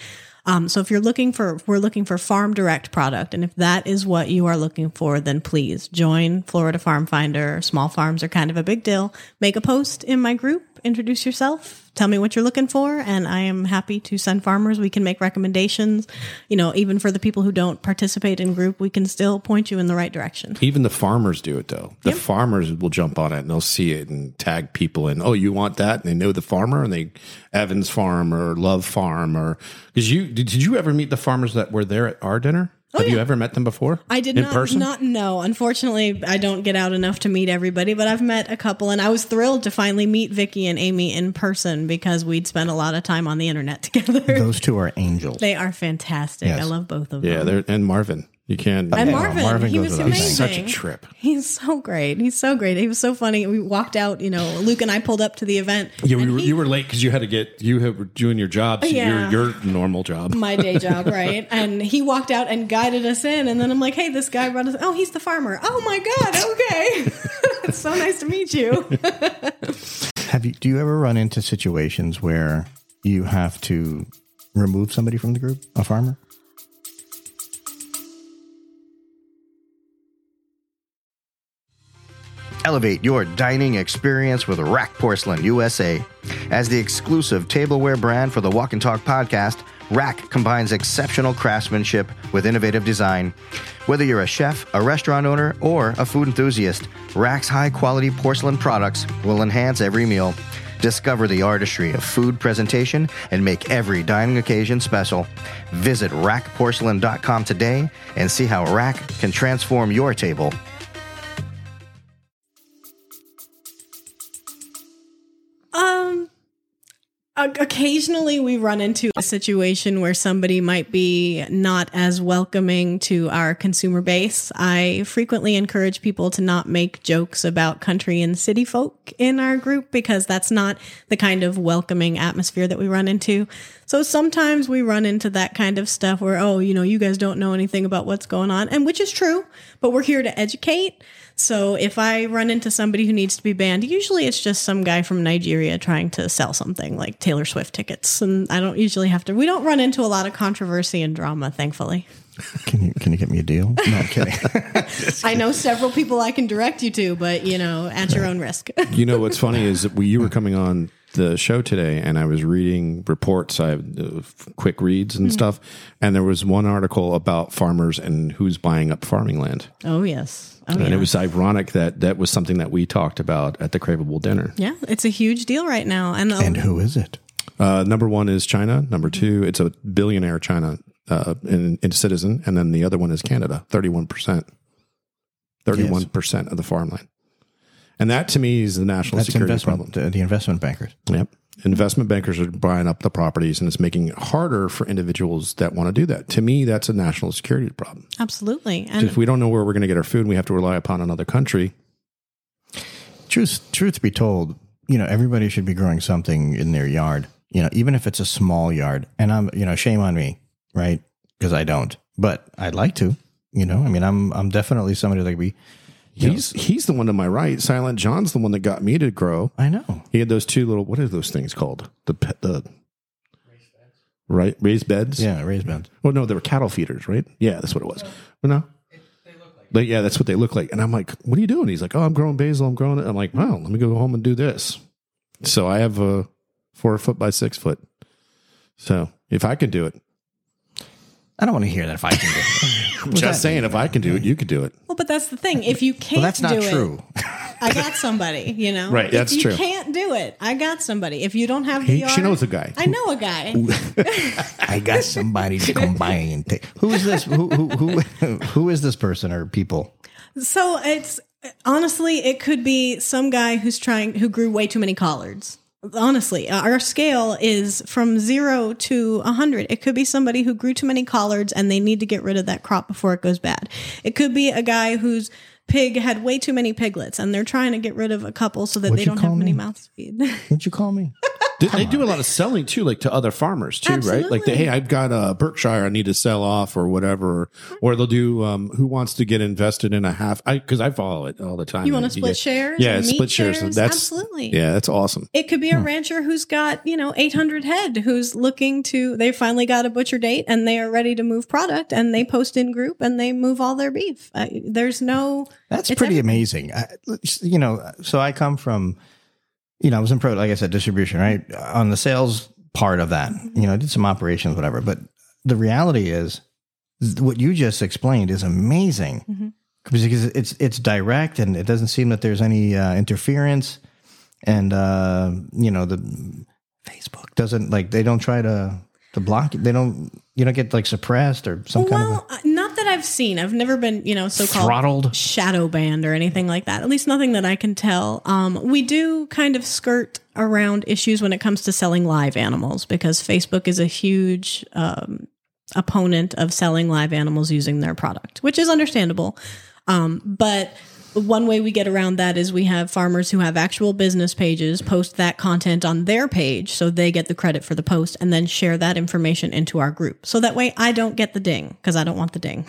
S4: Um, so if you're looking for, we're looking for farm direct product. And if that is what you are looking for, then please join Florida Farm Finder. Small farms are kind of a big deal. Make a post in my group, introduce yourself, tell me what you're looking for. And I am happy to send farmers. We can make recommendations, you know, even for the people who don't participate in group, we can still point you in the right direction.
S3: Even the farmers do it though. The
S4: Yep.
S3: farmers will jump on it and they'll see it and tag people in. Oh, you want that? And they know the farmer and they Evans Farm or Love Farm or because you did, did you ever meet the farmers that were there at our dinner?
S4: Oh,
S3: Have
S4: yeah.
S3: you ever met them before?
S4: I did
S3: in
S4: not,
S3: person?
S4: not know. Unfortunately, I don't get out enough to meet everybody, but I've met a couple, and I was thrilled to finally meet Vicky and Amy in person because we'd spent a lot of time on the internet together.
S2: Those two are angels.
S4: They are fantastic.
S2: Yes.
S4: I love both of
S3: Yeah,
S4: them.
S3: they're and Marvin. You can't.
S4: And
S2: Yeah,
S4: Marvin,
S2: Marvin
S4: he
S2: goes
S4: was
S2: without
S4: amazing.
S2: saying.
S3: Such a trip.
S4: He's so great. He's so great. He was so funny. We walked out, you know, Luke and I pulled up to the event.
S3: Yeah, we
S4: and
S3: were,
S4: he-
S3: you were late because you had to get you were doing your job, so
S4: Yeah.
S3: your your normal job.
S4: my day job, right? And he walked out and guided us in. And then I'm like, hey, this guy brought us. Oh, he's the farmer. Oh, my God. Okay. It's so nice to meet you.
S2: Have you? Do you ever run into situations where you have to remove somebody from the group, a farmer? Elevate your dining experience with Rack Porcelain U S A. As the exclusive tableware brand for the Walk and Talk podcast, Rack combines exceptional craftsmanship with innovative design. Whether you're a chef, a restaurant owner, or a food enthusiast, Rack's high-quality porcelain products will enhance every meal. Discover the artistry of food presentation and make every dining occasion special. Visit rack porcelain dot com today and see how Rack can transform your table.
S4: Um, o- occasionally we run into a situation where somebody might be not as welcoming to our consumer base. I frequently encourage people to not make jokes about country and city folk in our group because that's not the kind of welcoming atmosphere that we run into. So sometimes we run into that kind of stuff where, oh, you know, you guys don't know anything about what's going on, and which is true, but we're here to educate. So if I run into somebody who needs to be banned, usually it's just some guy from Nigeria trying to sell something like Taylor Swift tickets. And I don't usually have to, we don't run into a lot of controversy and drama, thankfully.
S2: Can you can you get me a deal? No, I'm kidding.
S4: I know several people I can direct you to, but you know, at your own risk.
S3: You know what's funny is that we, you were coming on the show today, and I was reading reports. I have uh, quick reads and mm-hmm. stuff, and there was one article about farmers and who's buying up farming land.
S4: Oh yes, oh,
S3: and
S4: yeah.
S3: it was ironic that that was something that we talked about at the Craveable dinner.
S4: Yeah, it's a huge deal right now. And
S2: and who is it?
S3: Uh, number one is China. Number two, it's a billionaire China uh, in, in citizen, and then the other one is Canada. Thirty-one percent, thirty-one percent of the farmland. And that, to me, is the national
S2: That's
S3: security
S2: investment,
S3: problem.
S2: The investment bankers.
S3: Yep. Investment bankers are buying up the properties, and it's making it harder for individuals that want to do that. To me, that's a national security problem.
S4: Absolutely. And
S3: if we don't know where we're going to get our food and we have to rely upon another country.
S2: Truth, truth be told, you know, everybody should be growing something in their yard, you know, even if it's a small yard. And I'm, you know, shame on me, right? Because I don't. But I'd like to, you know, I mean, I'm I'm definitely somebody that could be.
S3: He's know. he's the one to my right. Silent John's the one that got me to grow.
S2: I know.
S3: He had those two little, what are those things called? The the raised beds. Right, raised beds.
S2: Yeah, raised beds.
S3: Well, no, they were cattle feeders, right? Yeah, that's what it was. But no, it, they look like. But yeah, that's what they look like. And I'm like, what are you doing? He's like, oh, I'm growing basil. I'm growing it. I'm like, wow, let me go home and do this. So I have a four foot by six foot. So if I can do it.
S2: I don't want to hear that if I can do it.
S3: I'm just saying, if I can do it, you could do it.
S4: well, but that's the thing. If you can't
S2: Well, that's not
S4: do
S2: true.
S4: it, I got somebody, you know?
S3: Right, that's
S4: if you
S3: true.
S4: If you can't do it, I got somebody. If you don't have the
S3: He,
S4: yard,
S3: she knows a guy.
S4: I know a guy.
S2: I got somebody to come by and take. Who is this? Who, who, who, who is this person or people?
S4: So it's honestly, it could be some guy who's trying, who grew way too many collards. Honestly, our scale is from zero to a hundred. It could be somebody who grew too many collards and they need to get rid of that crop before it goes bad. It could be a guy whose pig had way too many piglets and they're trying to get rid of a couple so that
S2: What'd
S4: they
S2: you
S4: don't
S2: call
S4: have many
S2: me?
S4: mouths to feed.
S2: What'd you call me?
S3: They, they do a lot of selling too, like to other farmers too,
S4: Absolutely.
S3: right? Like, they, hey, I've got a Berkshire I need to sell off or whatever. Or they'll do, um, who wants to get invested in a half? I Because I follow it all the time.
S4: You want to
S3: Like,
S4: split
S3: get-
S4: shares?
S3: Yeah,
S4: or meat
S3: split shares.
S4: shares?
S3: That's
S4: Absolutely.
S3: Yeah, that's awesome.
S4: It could be a rancher who's got, you know, eight hundred head who's looking to, they finally got a butcher date and they are ready to move product and they post in group and they move all their beef. Uh, there's no.
S2: That's
S4: it's
S2: pretty
S4: everything.
S2: amazing. I, you know, so I come from, you know, I was in pro, like I said, distribution, right? On the sales part of that, you know, I did some operations, whatever. But the reality is, th- what you just explained is amazing
S4: Mm-hmm.
S2: because it's it's direct and it doesn't seem that there's any uh, interference. And uh, you know, the Facebook doesn't like they don't try to to block it. They don't. You don't get like suppressed or some kind of.
S4: Well, uh, not that I've seen. I've never been, you know, so-called
S2: Throttled?
S4: shadow banned or anything like that. At least nothing that I can tell. Um, we do kind of skirt around issues when it comes to selling live animals because Facebook is a huge um, opponent of selling live animals using their product, which is understandable. Um, but one way we get around that is we have farmers who have actual business pages post that content on their page so they get the credit for the post and then share that information into our group. So that way I don't get the ding because I don't want the ding.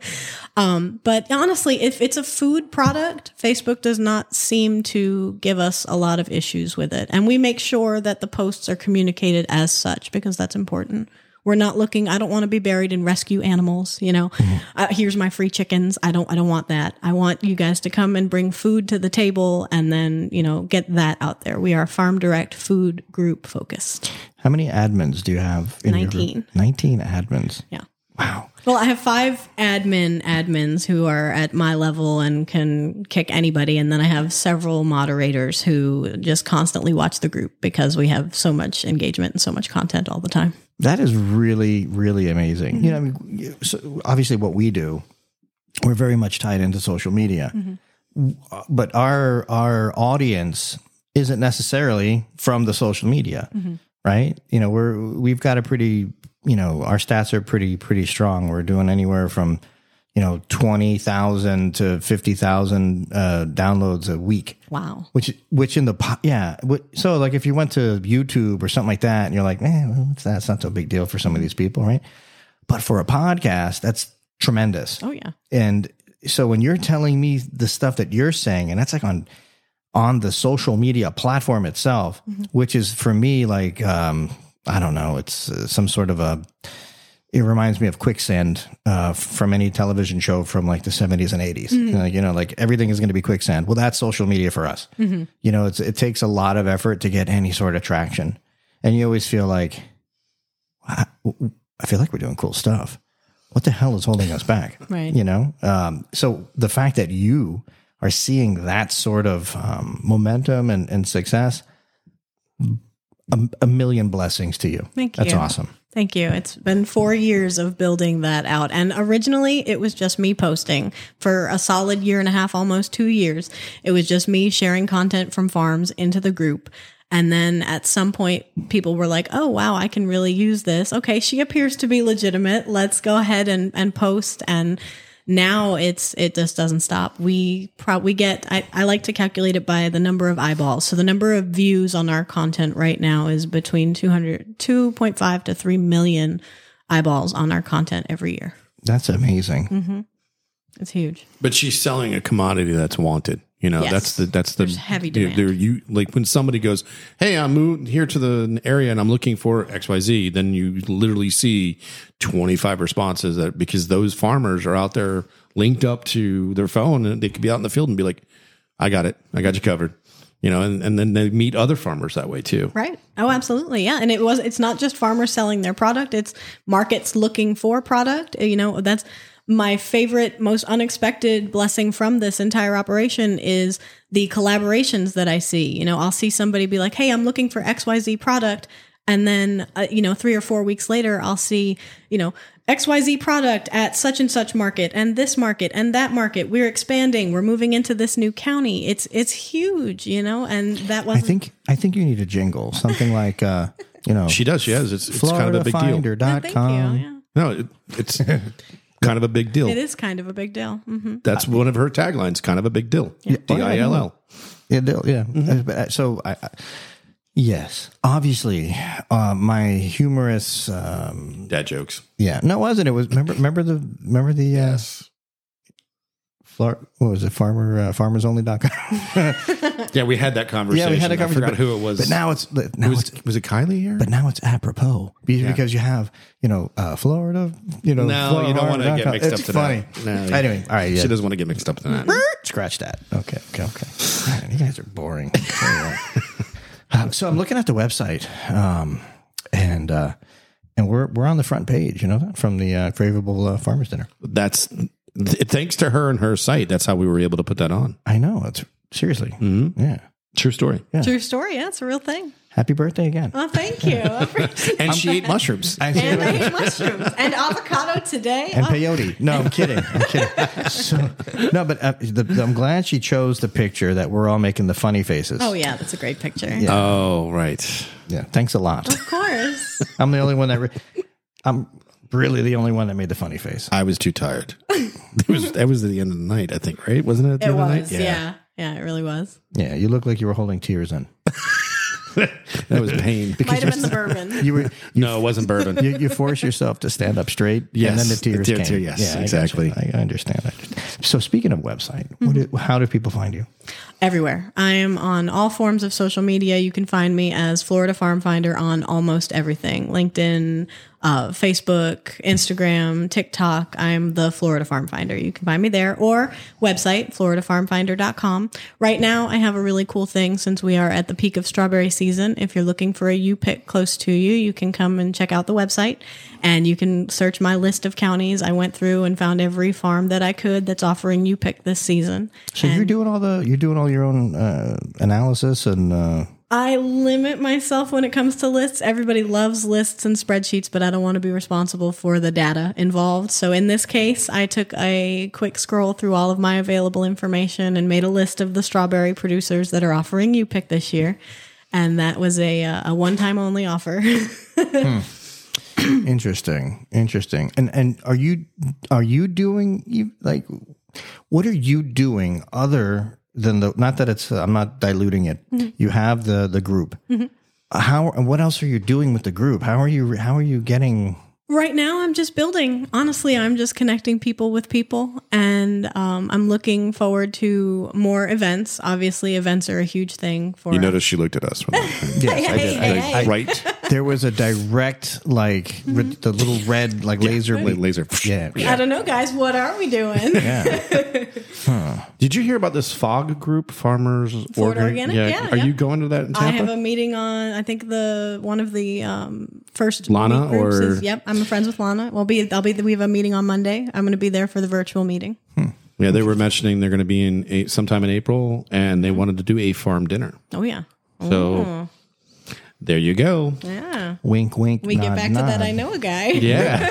S4: um, but honestly, if it's a food product, Facebook does not seem to give us a lot of issues with it. And we make sure that the posts are communicated as such because that's important. We're not looking, I don't want to be buried in rescue animals, you know. Mm-hmm. Uh, here's my free chickens. I don't I don't want that. I want you guys to come and bring food to the table and then, you know, get that out there. We are Farm Direct food group focused.
S2: How many admins do you have? In
S4: nineteen.
S2: Your, nineteen admins.
S4: Yeah.
S2: Wow.
S4: Well, I have five admin admins who are at my level and can kick anybody. And then I have several moderators who just constantly watch the group because we have so much engagement and so much content all the time.
S2: That is really, really amazing. Mm-hmm. You know, I mean, so obviously what we do, we're very much tied into social media, mm-hmm. but our, our audience isn't necessarily from the social media, mm-hmm. right? You know, we're, we've got a pretty, you know, our stats are pretty, pretty strong. We're doing anywhere from, you know, twenty thousand to fifty thousand uh, downloads a week.
S4: Wow.
S2: Which, which in the, yeah. So like if you went to YouTube or something like that and you're like, man, well, what's that? It's not so big deal for some of these people, right? But for a podcast, that's tremendous.
S4: Oh yeah.
S2: And so when you're telling me the stuff that you're saying, and that's like on, on the social media platform itself, mm-hmm. which is for me, like, um, I don't know, it's uh, some sort of a, it reminds me of Quicksand uh, from any television show from like the seventies and eighties. Mm-hmm. Uh, you know, like everything is going to be quicksand. Well, that's social media for us. Mm-hmm. You know, it's, it takes a lot of effort to get any sort of traction. And you always feel like, I, I feel like we're doing cool stuff. What the hell is holding us back?
S4: Right.
S2: You know? Um, so the fact that you are seeing that sort of um, momentum and, and success, a, a million blessings to you.
S4: Thank you.
S2: That's awesome.
S4: Thank you. It's been four years of building that out. And originally it was just me posting for a solid year and a half, almost two years. It was just me sharing content from farms into the group. And then at some point people were like, oh, wow, I can really use this. Okay, she appears to be legitimate. Let's go ahead and, and post. And now it's, it just doesn't stop. We probably get, I, I like to calculate it by the number of eyeballs. So the number of views on our content right now is between two hundred, two point five to three million eyeballs on our content every year.
S2: That's amazing.
S4: Mm-hmm. It's huge.
S3: But she's selling a commodity that's wanted. You know,
S4: Yes.
S3: that's the, that's the
S4: There's heavy
S3: they're-
S4: demand.
S3: they're- you like when somebody goes, hey, I'm moving here to the area and I'm looking for X Y Z. Then you literally see twenty-five responses that because those farmers are out there linked up to their phone and they could be out in the field and be like, I got it. I got you covered. You know, and, and then they meet other farmers that way too.
S4: Right. Oh, absolutely. Yeah. And it was, it's not just farmers selling their product. It's markets looking for product. You know, that's my favorite, most unexpected blessing from this entire operation is the collaborations that I see. You know, I'll see somebody be like, hey, I'm looking for X Y Z product. And then, uh, you know, three or four weeks later, I'll see, you know, X Y Z product at such and such market and this market and that market. We're expanding. We're moving into this new county. It's, it's huge, you know, and that was
S2: I think, I think you need a jingle, something like, uh, you know,
S3: She does. She has. It's, it's kind of a big deal.
S2: florida finder dot
S4: thank
S2: com.
S4: you. Yeah.
S3: No, it, it's kind of a big deal.
S4: It is kind of a big deal. Mm-hmm.
S3: That's one of her taglines. Kind of a big deal. D I L L.
S2: Yeah, deal, yeah. Uh, So I, I- Yes, obviously, uh, my humorous. Um,
S3: Dad jokes.
S2: yeah, no, it wasn't. It was remember. Remember the. Remember the. Uh,
S3: Yes.
S2: Flor- what was it? Farmer uh, farmers only dot com.
S3: Yeah, we had that conversation.
S2: Yeah, we had a conversation.
S3: I forgot who it was.
S2: But now it's now
S3: It was,
S2: it's
S3: was it Kylie here?
S2: but now it's apropos because, because you have you know uh, Florida. You know,
S3: No,
S2: Florida
S3: you don't want to
S2: dot
S3: get
S2: com.
S3: mixed
S2: It's
S3: up to
S2: funny.
S3: that. No,
S2: Anyway, all right. Yeah.
S3: She doesn't want to get mixed up to that.
S2: Scratch that. Okay, okay, okay. Man, you guys are boring. uh, so I'm looking at the website, um, and uh, and we're we're on the front page. You know that from the uh, Craveable uh, Farmers Dinner.
S3: That's th- thanks to her and her site. That's how we were able to put that on.
S2: I know. It's seriously.
S3: Mm-hmm.
S2: Yeah.
S3: True story.
S2: Yeah.
S4: True story. Yeah, it's a real thing.
S2: Happy birthday again.
S4: Oh, thank you. I appreciate
S3: And she ate mushrooms.
S2: I-
S4: And I ate mushrooms and avocado today.
S2: and
S4: Oh,
S2: peyote. No, I'm kidding. I'm kidding. So, no, but uh, the, the, I'm glad she chose the picture that we're all making the funny faces.
S4: oh, yeah, that's a great picture.
S2: Yeah.
S3: Oh, right.
S2: Yeah. Thanks a lot.
S4: Of course.
S2: I'm the only one that. Re- I'm really the only one that made the funny face.
S3: I was too tired. It was that was at the end of the night, I think, right? Wasn't it at the
S4: It
S3: end of the
S4: was.
S3: night?
S4: Yeah. yeah. it really was.
S2: Yeah, you look like you were holding tears in.
S3: That was pain.
S4: Might have been the bourbon.
S2: You were.
S3: No, it wasn't bourbon.
S2: You, you force yourself to stand up straight,
S3: Yes,
S2: and then the tears
S3: the tear-
S2: came.
S3: tear- yes,
S2: yeah, I
S3: exactly.
S2: gotcha. I, I understand. I understand. So, speaking of website, what do, how do people find you?
S4: Everywhere. I am on all forms of social media. You can find me as Florida Farm Finder on almost everything. LinkedIn, uh, Facebook, Instagram, TikTok. I'm the Florida Farm Finder. You can find me there, or website, florida farm finder dot com. Right now, I have a really cool thing since we are at the peak of strawberry season. If you're looking for a U-Pick close to you, you can come and check out the website, and you can search my list of counties. I went through and found every farm that I could that's offering U-Pick this season.
S2: So
S4: And
S2: you're doing all the you're doing all your own uh, analysis and. Uh,
S4: I limit myself when it comes to lists. Everybody loves lists and spreadsheets, but I don't want to be responsible for the data involved. So in this case, I took a quick scroll through all of my available information and made a list of the strawberry producers that are offering U-Pick this year. And that was a, a one-time only offer.
S2: hmm. Interesting, interesting. And and are you are you doing you like what are you doing other than the not that it's I'm not diluting it. Mm-hmm. You have the the group. Mm-hmm. How and what else are you doing with the group? How are you how are you getting
S4: Right now, I'm just building. Honestly, I'm just connecting people with people, and um, I'm looking forward to more events. Obviously, events are a huge thing for
S3: You
S4: us.
S3: noticed she looked at us. When
S2: Yes, I did.
S4: Hey,
S2: I,
S4: hey,
S2: I,
S4: hey.
S3: right?
S2: there was a direct like re- the little red like laser
S3: La- laser.
S2: yeah.
S4: I don't know, guys. What are we doing?
S2: Yeah.
S3: Did you hear about this FOG group, Farmers
S4: Florida
S3: Organ-
S4: Organic? Yeah,
S3: Are
S4: yeah.
S3: you going to that in
S4: I
S3: Tampa?
S4: have a meeting on. I think the one of the um, first
S3: Lana
S4: meet groups
S3: or-
S4: is, yep. I'm friends with Lana. We'll be. I'll be. We have a meeting on Monday. I'm going to be there for the virtual meeting.
S3: Yeah, they were mentioning they're going to be in a, sometime in April, and they wanted to do a farm dinner.
S4: Oh yeah.
S3: So there you go.
S4: Yeah.
S2: Wink, wink.
S4: We get
S2: nod,
S4: back to that.
S2: nod.
S4: I know a guy.
S3: Yeah.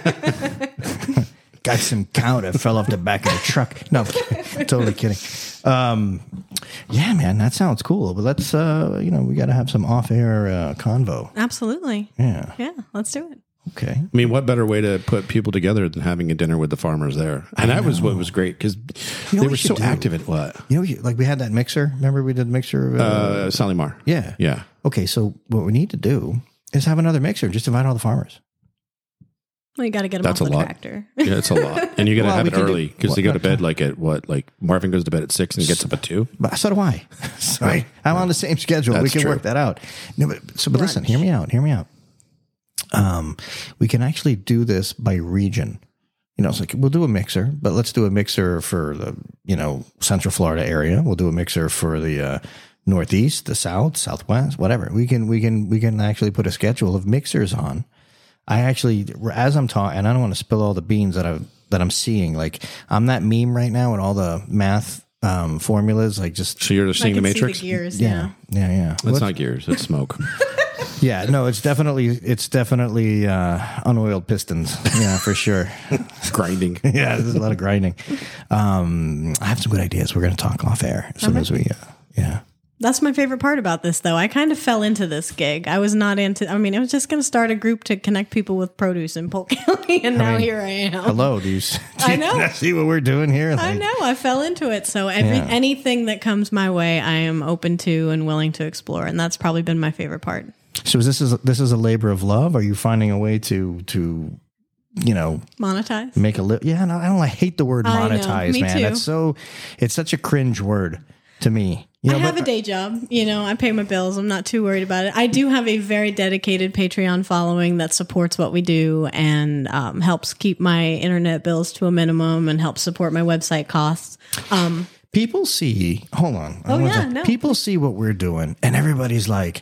S2: Got some cow that fell off the back of the truck. No, totally kidding. Um, yeah, man, that sounds cool. But let's, uh, you know, we got to have some off-air uh, convo.
S4: Absolutely.
S2: Yeah.
S4: Yeah. Let's do it.
S2: Okay.
S3: I mean, what better way to put people together than having a dinner with the farmers there? And that was what was great because
S2: know
S3: they
S2: what
S3: were
S2: we
S3: so
S2: should do?
S3: active at what?
S2: You know, you- like we had that mixer. Remember we did the mixer? Uh,
S3: Uh, Salimar.
S2: yeah.
S3: Yeah.
S2: Okay, so what we need to do is have another mixer. Just invite all the farmers.
S4: Well, you got to get them
S3: That's
S4: off
S3: a
S4: the
S3: lot.
S4: tractor.
S3: Yeah, it's a lot. And you got to
S2: Well,
S3: have
S2: we
S3: it
S2: can do-
S3: early because they
S2: what-
S3: go to bed like at what? Like Marvin goes to bed at six and gets up at two.
S2: But so do I. Sorry. I'm on the same schedule. we
S3: That's
S2: can
S3: true.
S2: work that out. No, but, so, but listen, hear me out. Hear me out. Um, we can actually do this by region. You know, it's like we'll do a mixer, but let's do a mixer for the, you know, Central Florida area. We'll do a mixer for the uh, Northeast, the South, Southwest, whatever. We can, we can, we can actually put a schedule of mixers on. I actually, as I'm talking, and I don't want to spill all the beans that I that I'm seeing. Like I'm that meme right now with all the math um, formulas. Like just
S3: So you're just seeing
S4: I
S3: the
S4: can see
S3: Matrix?
S4: the gears.
S2: yeah,
S4: Yeah.
S2: yeah, yeah.
S3: It's
S2: Let's-
S3: not gears, it's smoke.
S2: Yeah, no, it's definitely it's definitely uh, unoiled pistons. Yeah, for sure.
S3: Grinding.
S2: Yeah, there's a lot of grinding. Um, I have some good ideas. We're going to talk off air as soon as we. Uh, yeah.
S4: That's my favorite part about this, though. I kind of fell into this gig. I was not into, I mean, I was just going to start a group to connect people with produce in Polk County, and now
S2: mean,
S4: here I am.
S2: Hello, do you, do
S4: I know.
S2: you see what we're doing here?
S4: I
S2: Like,
S4: know. I fell into it. So every,
S2: Yeah.
S4: anything that comes my way, I am open to and willing to explore. And that's probably been my favorite part.
S2: So is this is this is a labor of love? Are you finding a way to to you know
S4: Monetize?
S2: make a li- yeah? No, I don't. I hate the word
S4: I know.
S2: monetize,
S4: Me
S2: man.
S4: too.
S2: That's so. It's such a cringe word to me. You know,
S4: I have
S2: but-
S4: a day job. You know, I pay my bills. I'm not too worried about it. I do have a very dedicated Patreon following that supports what we do and um, helps keep my internet bills to a minimum and helps support my website costs. Um,
S2: People see. Hold on. I
S4: Oh,
S2: wanna
S4: yeah,
S2: say-
S4: no.
S2: People see what we're doing, and everybody's like,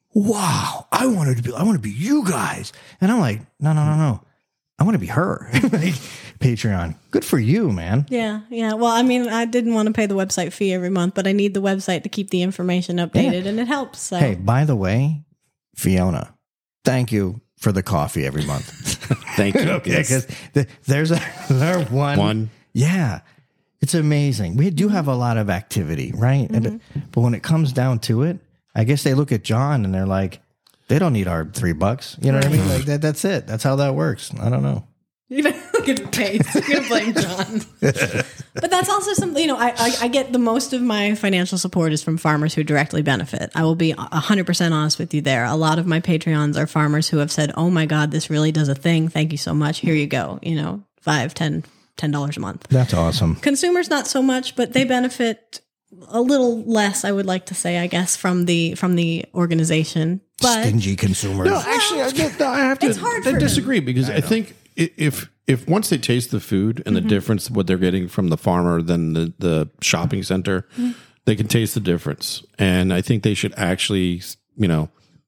S2: "Wow, I wanted to be. I want to be you guys." And I'm like, "No, no, no, no. I want to be her." Like, Patreon, good for you, man.
S4: yeah, yeah. Well, I mean, I didn't want to pay the website fee every month, but I need the website to keep the information updated, and it helps. So.
S2: Hey, by the way, Fiona, thank you for the coffee every month.
S3: Thank you.
S2: Okay,
S3: Yes.
S2: because the, there's a there one.
S3: One.
S2: Yeah, it's amazing. We do have a lot of activity, right?
S4: Mm-hmm.
S2: And, but when it comes down to it, I guess they look at John and they're like, they don't need our three bucks. You know what I mean? Like that. That's it. That's how that works. I don't know.
S4: You know, look at the face. You're gonna blame John. But that's also something, you know, I, I, I get the most of my financial support is from farmers who directly benefit. I will be one hundred percent honest with you there. A lot of my Patreons are farmers who have said, oh my God, this really does a thing. Thank you so much. Here you go. You know, five, ten, ten dollars a month.
S2: That's awesome.
S4: Consumers, not so much, but they benefit a little less, I would like to say, I guess, from the from the organization. But
S2: Stingy consumers.
S3: No, actually, I, get- I have to
S4: It's hard
S3: I
S4: for
S3: disagree because I, think i- if if once they taste the food and the difference what they're getting from the farmer than the, the shopping center, they can taste the difference. And I think they should actually, you know,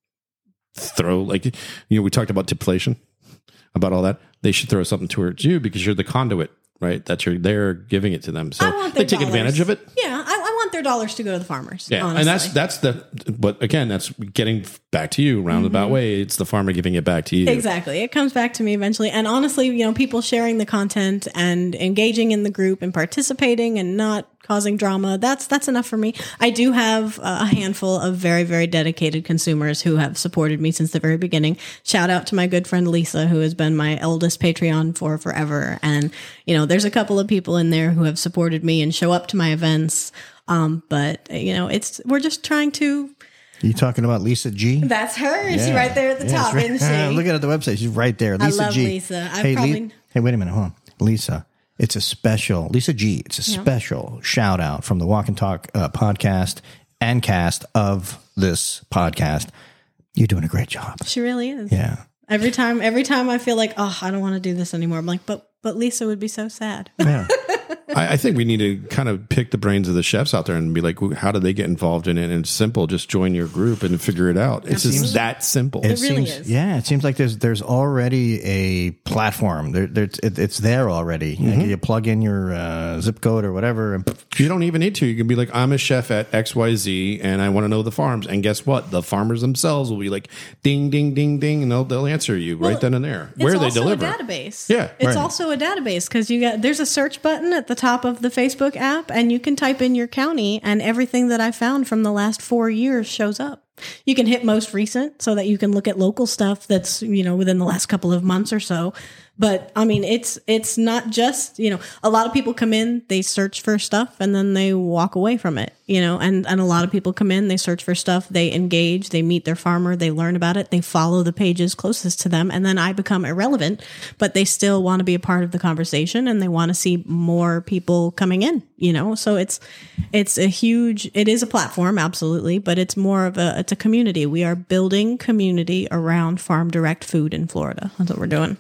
S3: throw like you know we talked about deflation, about all that. They should throw something towards you because you're the conduit, right? That you're there giving it to them, so
S4: I want
S3: they
S4: their
S3: take
S4: dollars.
S3: advantage of it.
S4: Yeah, I, I want their dollars to go to the farmers.
S3: Yeah,
S4: honestly.
S3: and that's that's the but again that's getting back to you roundabout way. It's the farmer giving it back to you.
S4: Exactly. It comes back to me eventually. And honestly, you know, people sharing the content and engaging in the group and participating and not causing drama, that's that's enough for me. I do have a handful of very, very dedicated consumers who have supported me since the very beginning. Shout out to my good friend Lisa, who has been my eldest Patreon for forever. And, you know, there's a couple of people in there who have supported me and show up to my events. Um, but, you know, it's we're just trying to
S2: You talking about Lisa G?
S4: That's her. She's
S2: Yeah.
S4: right there at the
S2: Yeah,
S4: top,
S2: she's right-
S4: isn't she?
S2: Look at the website. She's right there. Lisa
S4: love
S2: G.
S4: Lisa. I
S2: hey,
S4: probably-
S2: hey, wait a minute. Hold on. Lisa, it's a special, Lisa G, it's a special shout out from the Walk and Talk uh, podcast and cast of this podcast. You're doing a great job.
S4: She really is.
S2: Yeah.
S4: Every time, every time I feel like, oh, I don't want to do this anymore. I'm like, but, but Lisa would be so sad.
S2: Yeah.
S3: I, I think we need to kind of pick the brains of the chefs out there and be like, how do they get involved in it? And it's simple. Just join your group and figure it out. It's just that simple.
S2: It
S4: really
S2: seems,
S4: is.
S2: yeah, it seems like there's there's already a platform. There, there it, it's there already.
S3: Mm-hmm.
S2: Like you plug in your uh, zip code or whatever, and
S3: You don't even need to. You can be like, I'm a chef at X Y Z and I want to know the farms. And guess what? The farmers themselves will be like, ding, ding, ding, ding. And they'll, they'll answer you right then and there. Where
S4: It's
S3: they
S4: also
S3: deliver.
S4: a database.
S3: Yeah,
S4: it's
S3: right.
S4: also a database because you got there's a search button at the top of the Facebook app, and you can type in your county, and everything that I found from the last four years shows up. You can hit most recent so that you can look at local stuff that's, you know, within the last couple of months or so. But I mean, it's it's not just, you know, a lot of people come in, they search for stuff, and then they walk away from it, you know, and, and a lot of people come in, they search for stuff, they engage, they meet their farmer, they learn about it, they follow the pages closest to them, and then I become irrelevant, but they still want to be a part of the conversation and they want to see more people coming in, you know, so it's it's a huge, it is a platform, absolutely, but it's more of a, it's a community. We are building community around farm direct food in Florida. That's what we're doing.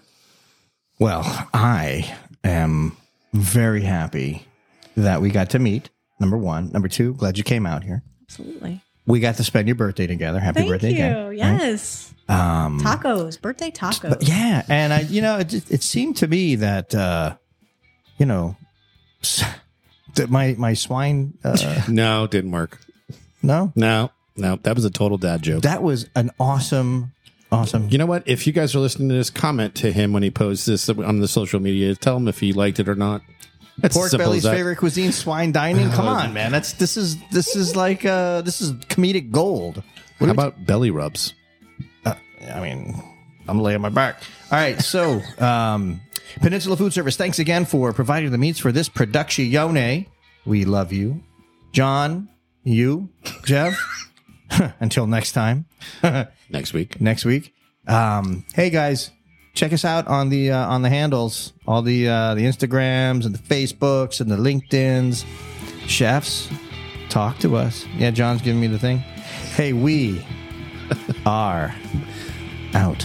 S2: well, I am very happy that we got to meet. Number one, number two, glad you came out here.
S4: Absolutely.
S2: We got to spend your birthday together. Happy
S4: Thank
S2: birthday
S4: you.
S2: again. right?
S4: Yes. Um, tacos, birthday tacos.
S2: But yeah, and I, you know, it, just- it seemed to me that, uh, you know, s- that my my swine. Uh,
S3: No, it didn't work.
S2: no,
S3: No, no. That was a total dad joke.
S2: that was an awesome, awesome.
S3: You know what? If you guys are listening to this, comment to him when he posts this on the social media. Tell him if he liked it or not. That's
S2: Pork
S3: as simple
S2: belly's
S3: as that.
S2: favorite cuisine, swine dining. Come on, man. That's this is this is like uh this is comedic gold.
S3: How about belly rubs?
S2: Uh, I mean, I'm laying my back. All right, so um, Peninsula Food Service, thanks again for providing the meats for this production. We love you. John, you, Jeff. Until next time.
S3: Next week.
S2: Next week. Um, hey, guys, check us out on the uh, on the handles, all the uh, the Instagrams and the Facebooks and the LinkedIns. Chefs, talk to us. Yeah, John's giving me the thing. Hey, we are out.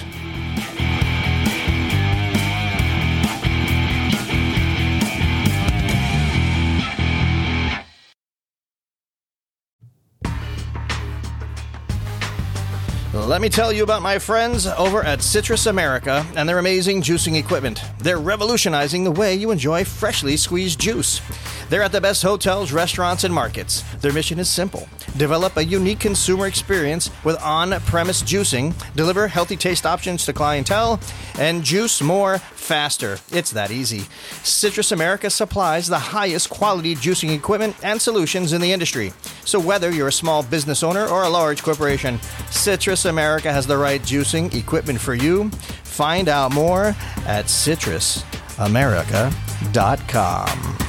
S2: Let me tell you about my friends over at Citrus America and their amazing juicing equipment. They're revolutionizing the way you enjoy freshly squeezed juice. They're at the best hotels, restaurants, and markets. Their mission is simple. Develop a unique consumer experience with on-premise juicing, deliver healthy taste options to clientele, and juice more faster. It's that easy. Citrus America supplies the highest quality juicing equipment and solutions in the industry. So whether you're a small business owner or a large corporation, Citrus America has the right juicing equipment for you. Find out more at citrus america dot com.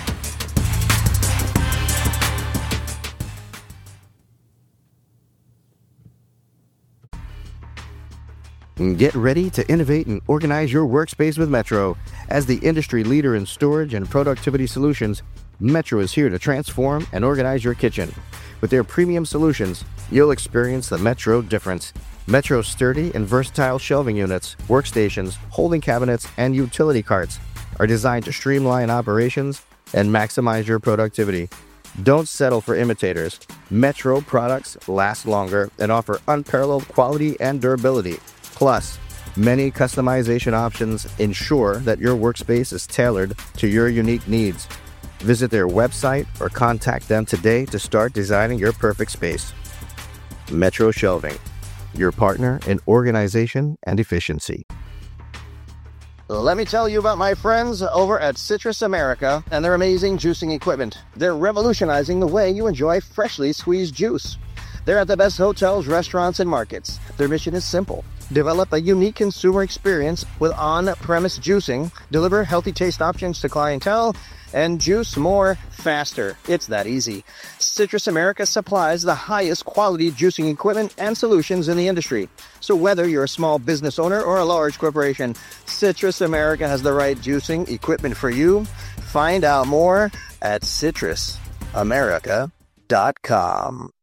S1: Get ready to innovate and organize your workspace with Metro. As the industry leader in storage and productivity solutions, Metro is here to transform and organize your kitchen. With their premium solutions, you'll experience the Metro difference. Metro's sturdy and versatile shelving units, workstations, holding cabinets, and utility carts are designed to streamline operations and maximize your productivity. Don't settle for imitators. Metro products last longer and offer unparalleled quality and durability. Plus, many customization options ensure that your workspace is tailored to your unique needs. Visit their website or contact them today to start designing your perfect space. Metro Shelving, your partner in organization and efficiency. Let me tell you about my friends over at Citrus America and their amazing juicing equipment. They're revolutionizing the way you enjoy freshly squeezed juice. They're at the best hotels, restaurants, and markets. Their mission is simple. Develop a unique consumer experience with on-premise juicing, deliver healthy taste options to clientele, and juice more faster. It's that easy. Citrus America supplies the highest quality juicing equipment and solutions in the industry. So whether you're a small business owner or a large corporation, Citrus America has the right juicing equipment for you. Find out more at citrus america dot com.